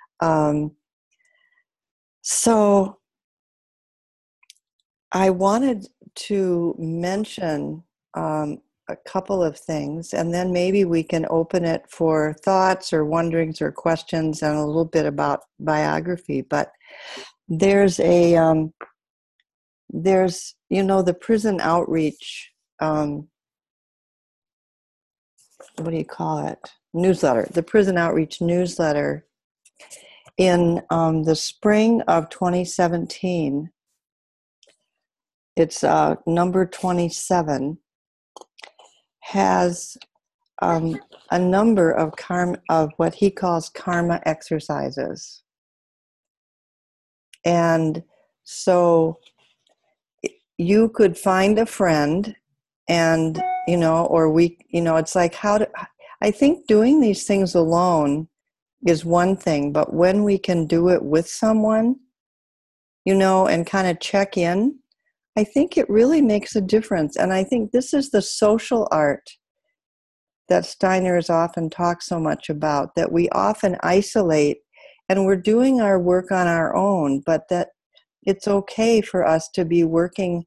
I wanted to mention a couple of things, and then maybe we can open it for thoughts or wonderings or questions and a little bit about biography. But there's the prison outreach, what do you call it? Newsletter, the prison outreach newsletter in the spring of 2017. It's number 27. Has a number of what he calls karma exercises. And so you could find a friend and or we, it's like I think doing these things alone is one thing, but when we can do it with someone, and kind of check in, I think it really makes a difference. And I think this is the social art that Steiner's often talks so much about, that we often isolate and we're doing our work on our own, but that it's okay for us to be working,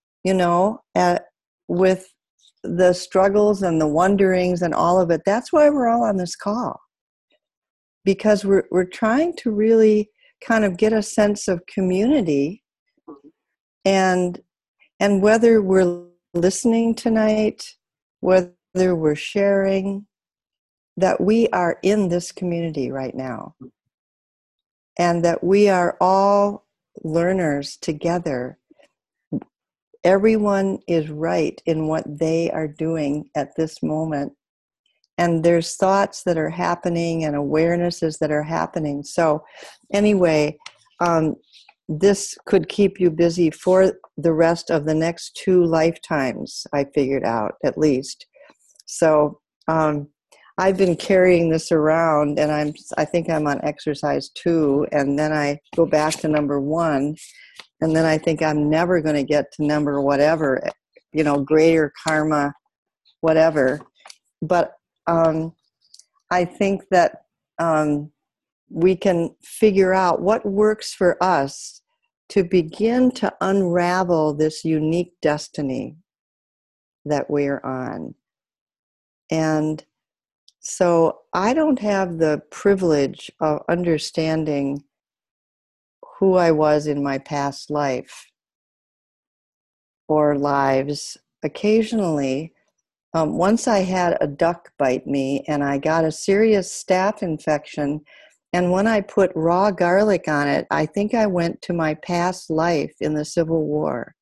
with the struggles and the wonderings and all of it. That's why we're all on this call, because we're trying to really kind of get a sense of community, and whether we're listening tonight, whether we're sharing, that we are in this community right now, and that we are all learners together. Everyone is right in what they are doing at this moment. And there's thoughts that are happening and awarenesses that are happening. So anyway, this could keep you busy for the rest of the next 2 lifetimes, I figured out, at least. So I've been carrying this around, and I think I'm on exercise 2, and then I go back to number 1, and then I think I'm never going to get to number whatever, greater karma, whatever. But I think that we can figure out what works for us to begin to unravel this unique destiny that we're on. And so I don't have the privilege of understanding who I was in my past life or lives. Occasionally, once I had a duck bite me and I got a serious staph infection, and when I put raw garlic on it, I think I went to my past life in the Civil War.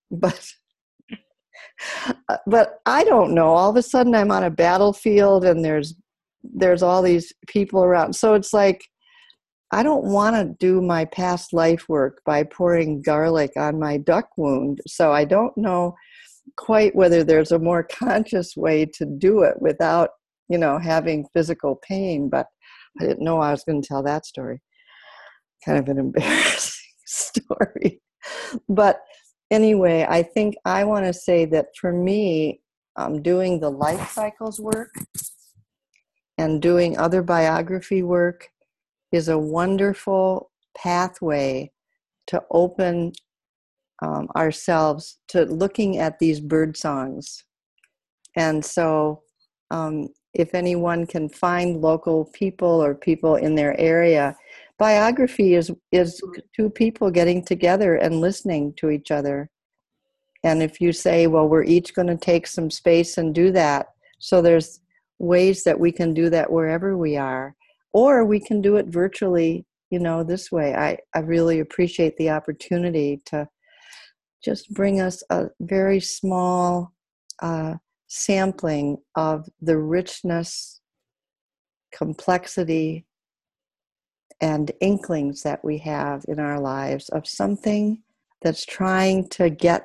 But I don't know. All of a sudden I'm on a battlefield and there's all these people around. So it's like, I don't want to do my past life work by pouring garlic on my duck wound. So I don't know quite whether there's a more conscious way to do it without, having physical pain. But I didn't know I was going to tell that story. Kind of an embarrassing story. But anyway, I think I want to say that for me, doing the life cycles work and doing other biography work is a wonderful pathway to open ourselves to looking at these bird songs. And so if anyone can find local people or people in their area, biography is 2 people getting together and listening to each other. And if you say, well, we're each going to take some space and do that, so there's ways that we can do that wherever we are, or we can do it virtually, this way. I really appreciate the opportunity to just bring us a very small sampling of the richness, complexity, and inklings that we have in our lives of something that's trying to get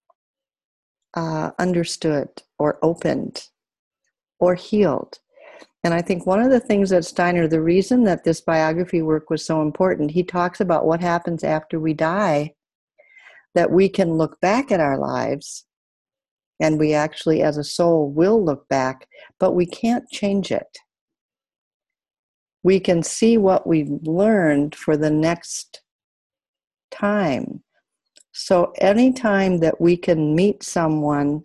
understood or opened or healed. And I think one of the things that Steiner, the reason that this biography work was so important, he talks about what happens after we die, that we can look back at our lives, and we actually as a soul will look back, but we can't change it. We can see what we've learned for the next time. So anytime that we can meet someone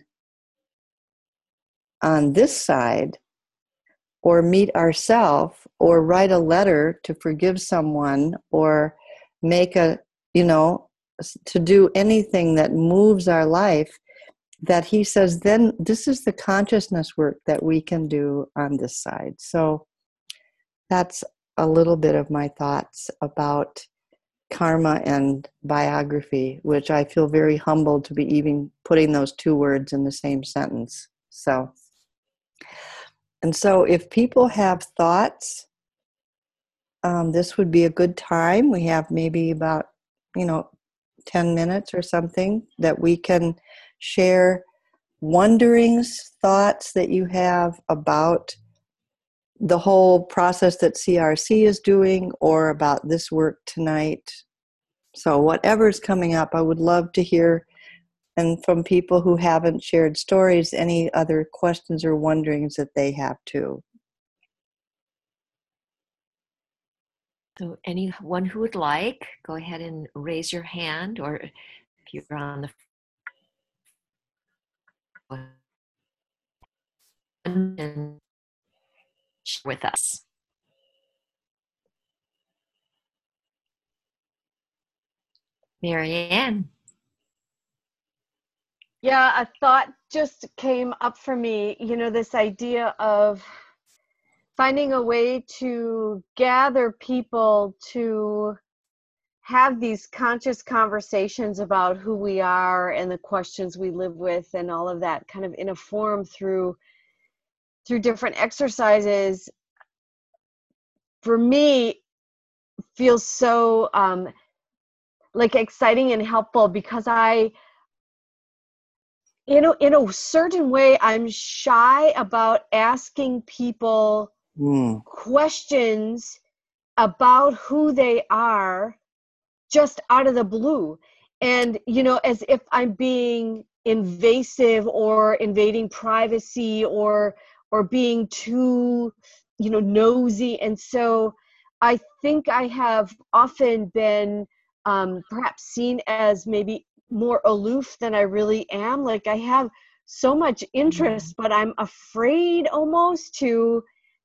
on this side, or meet ourselves, or write a letter to forgive someone, or make to do anything that moves our life, that he says, then this is the consciousness work that we can do on this side. So that's a little bit of my thoughts about karma and biography, which I feel very humbled to be even putting those 2 words in the same sentence. So if people have thoughts, this would be a good time. We have maybe about, 10 minutes or something that we can share wonderings, thoughts that you have about the whole process that CRC is doing or about this work tonight. So whatever's coming up, I would love to hear, and from people who haven't shared stories, any other questions or wonderings that they have too. So anyone who would like, go ahead and raise your hand, or if you're on the and share with us. Marianne. Yeah, a thought just came up for me, you know, this idea of finding a way to gather people to have these conscious conversations about who we are and the questions we live with and all of that kind of in a form through different exercises, for me feels so like exciting and helpful, because in a certain way, I'm shy about asking people questions about who they are just out of the blue. And, you know, as if I'm being invasive or invading privacy or being too, you know, nosy. And so I think I have often been perhaps seen as maybe more aloof than I really am. Like I have so much interest, but I'm afraid almost to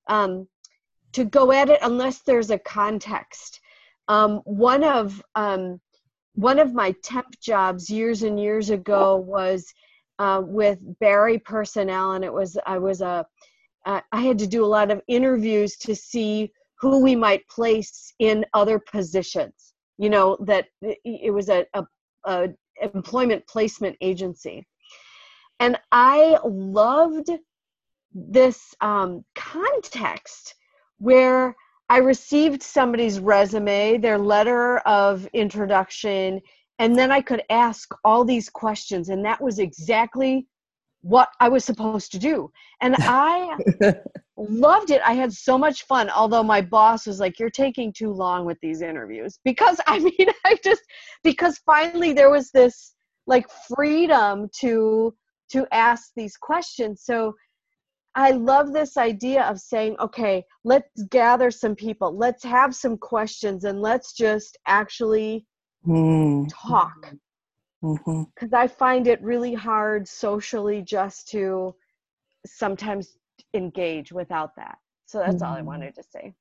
go at it unless there's a context. One of my temp jobs years and years ago was with Barry Personnel, and I had to do a lot of interviews to see who we might place in other positions. You know, that it was a employment placement agency. And I loved this context where I received somebody's resume, their letter of introduction, and then I could ask all these questions. And that was exactly what I was supposed to do. And I loved it. I had so much fun. Although my boss was like, "You're taking too long with these interviews." Because because finally there was this like freedom to ask these questions. So I love this idea of saying, okay, let's gather some people, let's have some questions, and let's just actually talk. Because I find it really hard socially just to sometimes engage without that. So that's all I wanted to say.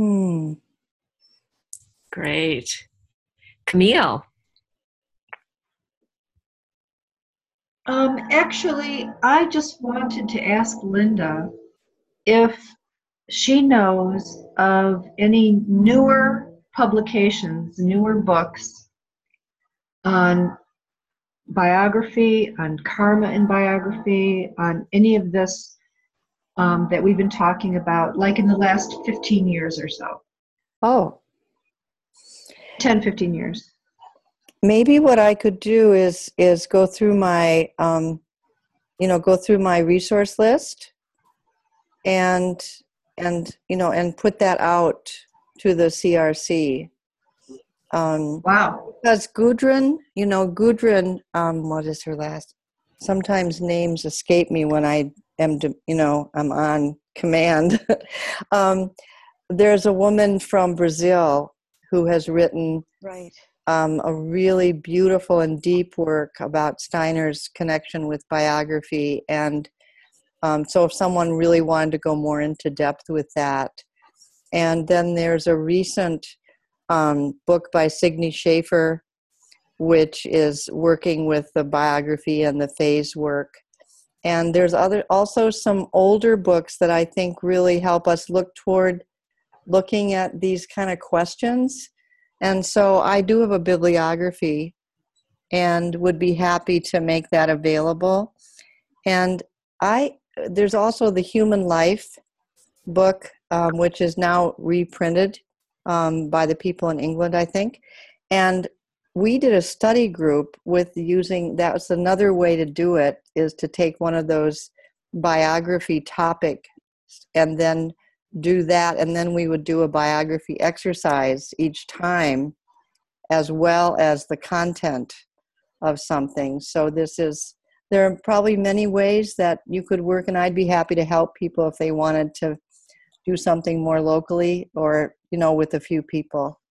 Great. Camille. Actually, I just wanted to ask Linda if she knows of any newer publications, newer books on biography, on karma and biography, on any of this that we've been talking about, like in the last 15 years or so. Oh. 10, 15 years. Maybe what I could do is go through my, go through my resource list and put that out to the CRC. Wow. Because Gudrun, what is her last? Sometimes names escape me when I am, I'm on command. There's a woman from Brazil who has written a really beautiful and deep work about Steiner's connection with biography. And so if someone really wanted to go more into depth with that. And then there's a recent book by Signe Schaefer, which is working with the biography and the phase work. And there's also some older books that I think really help us look toward looking at these kind of questions. And so I do have a bibliography and would be happy to make that available. And there's also the Human Life book, which is now reprinted by the people in England, I think. And we did a study group with using, that was another way to do it, is to take one of those biography topic and then do that. And then we would do a biography exercise each time, as well as the content of something. So there are probably many ways that you could work, and I'd be happy to help people if they wanted to do something more locally or, with a few people.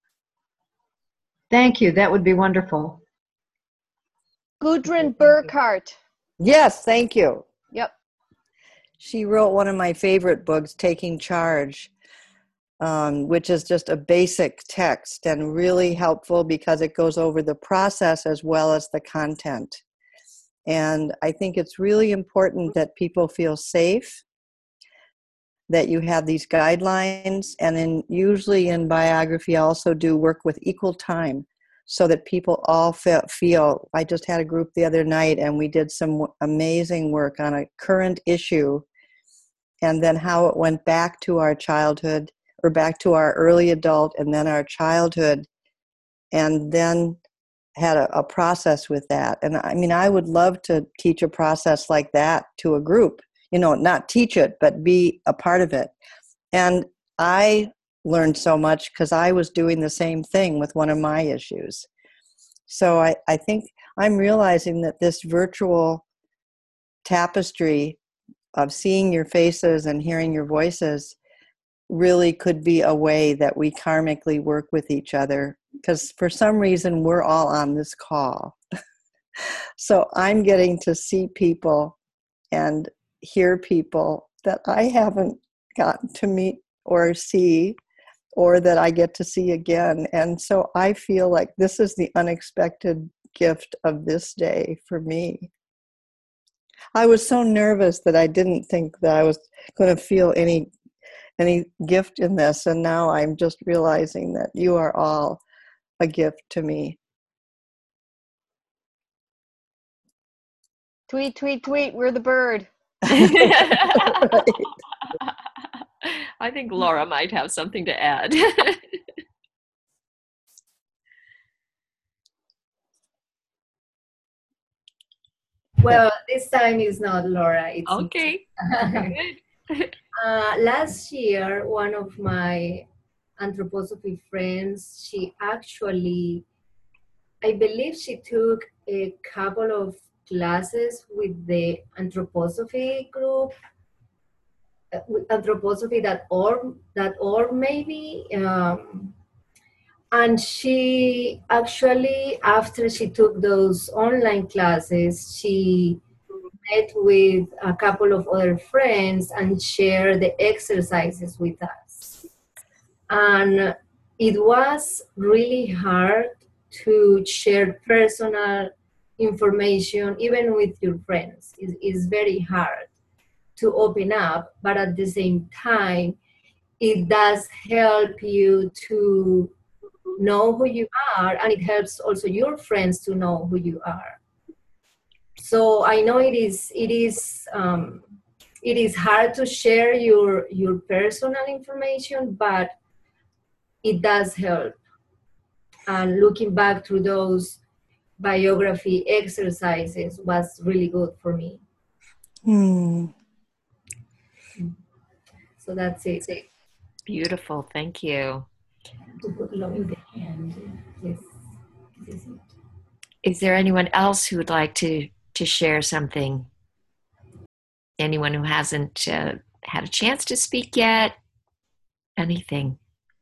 Thank you. That would be wonderful. Gudrun Burkhardt. Yes, thank you. Yep. She wrote one of my favorite books, Taking Charge, which is just a basic text and really helpful because it goes over the process as well as the content. And I think it's really important that people feel safe, that you have these guidelines, and then usually in biography I also do work with equal time so that people all feel. I just had a group the other night and we did some amazing work on a current issue and then how it went back to our childhood or back to our early adult and then our childhood, and then had a process with that. And I mean, I would love to teach a process like that to a group, not teach it, but be a part of it. And I learned so much because I was doing the same thing with one of my issues. So I think I'm realizing that this virtual tapestry of seeing your faces and hearing your voices really could be a way that we karmically work with each other, because for some reason we're all on this call. So I'm getting to see people and hear people that I haven't gotten to meet or see, or that I get to see again. And so I feel like this is the unexpected gift of this day for me. I was so nervous that I didn't think that I was going to feel any gift in this. And now I'm just realizing that you are all a gift to me. Tweet, tweet, tweet, we're the bird. Right. I think Laura might have something to add. Well, this time is not Laura. It's okay. Last year, one of my anthroposophy friends, she actually, I believe she took a couple of classes with the anthroposophy group, anthroposophy.org maybe. And she actually, after she took those online classes, she met with a couple of other friends and shared the exercises with us. And it was really hard to share personal information, even with your friends. It's very hard to open up, but at the same time, it does help you to know who you are, and it helps also your friends to know who you are. So I know it is hard to share your personal information, but it does help. And looking back through those biography exercises was really good for me. So that's it. Beautiful, thank you. To put love in the hand. Yes. Is there anyone else who would like to share something? Anyone who hasn't had a chance to speak yet? Anything?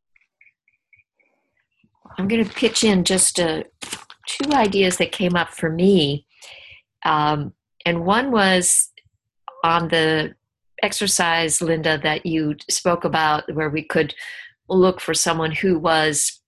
I'm going to pitch in just two ideas that came up for me. And one was on the exercise, Linda, that you spoke about, where we could look for someone who was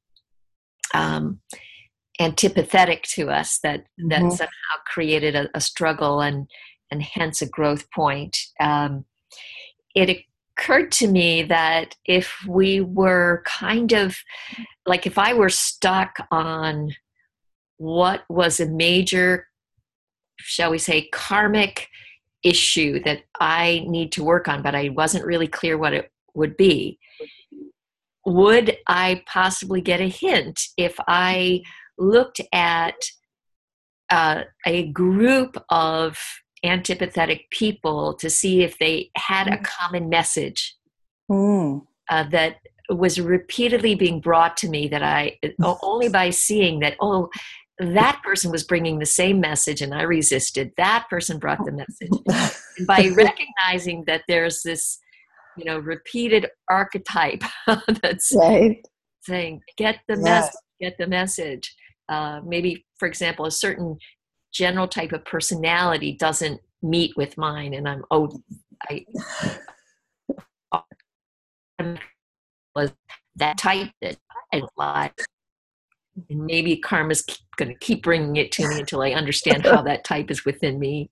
antipathetic to us, that somehow created a struggle and hence a growth point. It occurred to me that if we were kind of, like if I were stuck on what was a major, shall we say, karmic issue that I need to work on, but I wasn't really clear what it would be, would I possibly get a hint if I looked at a group of antipathetic people to see if they had a common message that was repeatedly being brought to me, that I only by seeing that, oh, that person was bringing the same message and I resisted. That person brought the message. And by recognizing that there's this, repeated archetype that's saying, get the message, get the message. Maybe, for example, a certain general type of personality doesn't meet with mine, and I'm was that type that I don't like. And maybe karma's going to keep bringing it to me until I understand how that type is within me.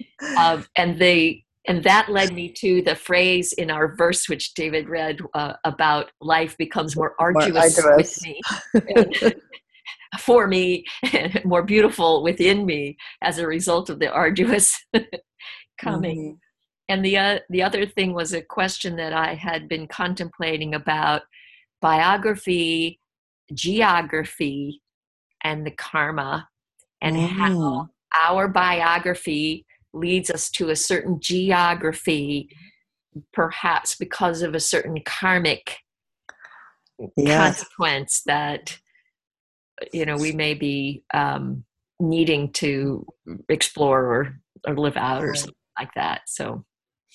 And that led me to the phrase in our verse, which David read, about life becomes more arduous with me, for me, and more beautiful within me as a result of the arduous coming. And the other thing was a question that I had been contemplating about biography, geography, and the karma, and how our biography leads us to a certain geography, perhaps because of a certain karmic consequence that we may be needing to explore or live out or something like that. So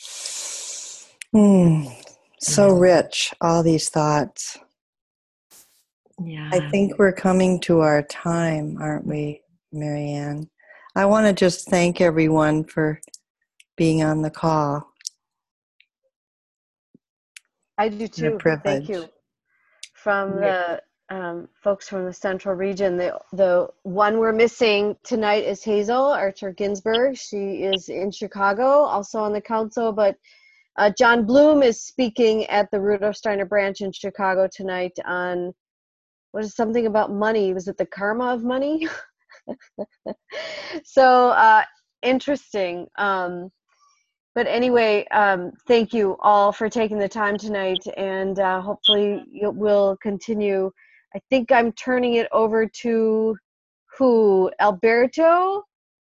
so rich, all these thoughts. Yeah, I think we're coming to our time, aren't we, Marianne? I want to just thank everyone for being on the call. I do too. Thank you. From the folks from the Central Region, the one we're missing tonight is Hazel Archer Ginsburg. She is in Chicago, also on the council, but John Bloom is speaking at the Rudolf Steiner branch in Chicago tonight on, what is something about money? Was it the karma of money? So interesting. But anyway, thank you all for taking the time tonight, and hopefully we'll continue. I think I'm turning it over to who? Alberto?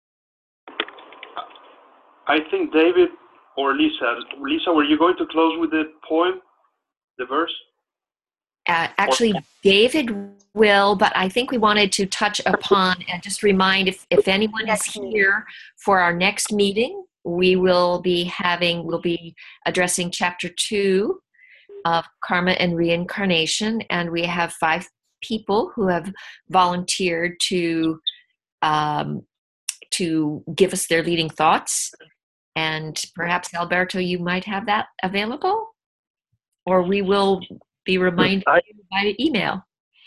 I think David or Lisa. Lisa, were you going to close with the poem, the verse? Actually, David will, but I think we wanted to touch upon and just remind if anyone is here for our next meeting, we'll be addressing chapter 2 of Karma and Reincarnation, and we have 5 people who have volunteered to give us their leading thoughts. And perhaps, Alberto, you might have that available, or we will be reminded by email.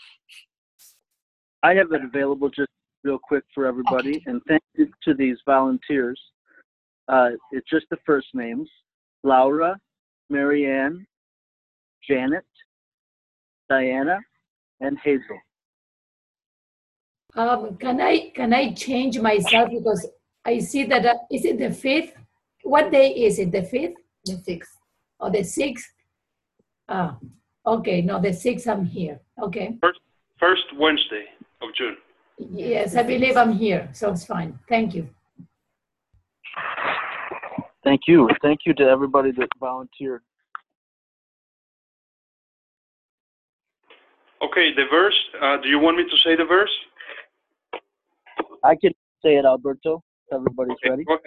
I have it available just real quick for everybody. Okay. And thank you to these volunteers. It's just the first names: Laura, Marianne, Janet, Diana, and Hazel. Can I change myself, because I see that is it the 5th? What day is it? The 5th? The 6th. Oh, the 6th. Okay, no, the 6th I'm here. Okay. First Wednesday of June. Yes, I believe I'm here, so it's fine. Thank you. Thank you. Thank you to everybody that volunteered. Okay, the verse. Do you want me to say the verse? I can say it, Alberto. Everybody's ready. Go ahead.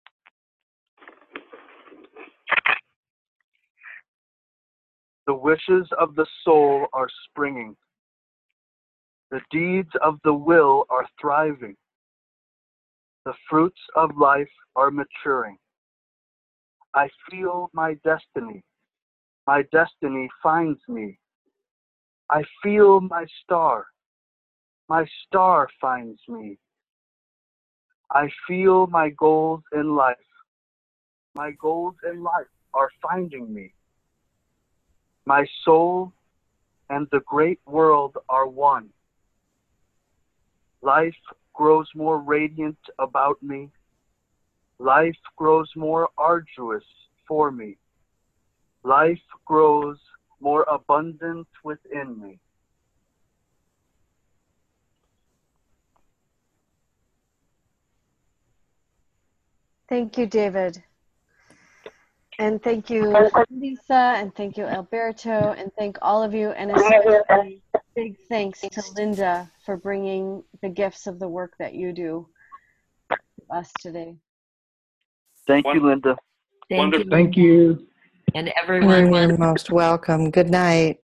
The wishes of the soul are springing. The deeds of the will are thriving. The fruits of life are maturing. I feel my destiny. My destiny finds me. I feel my star. My star finds me. I feel my goals in life. My goals in life are finding me. My soul and the great world are one. Life grows more radiant about me. Life grows more arduous for me. Life grows more abundant within me. Thank you, David. And thank you, Lisa, and thank you, Alberto, and thank all of you, and especially big thanks to Linda for bringing the gifts of the work that you do to us today. Thank you, Linda. Thank you. Thank you. And everyone. You're most welcome. Good night.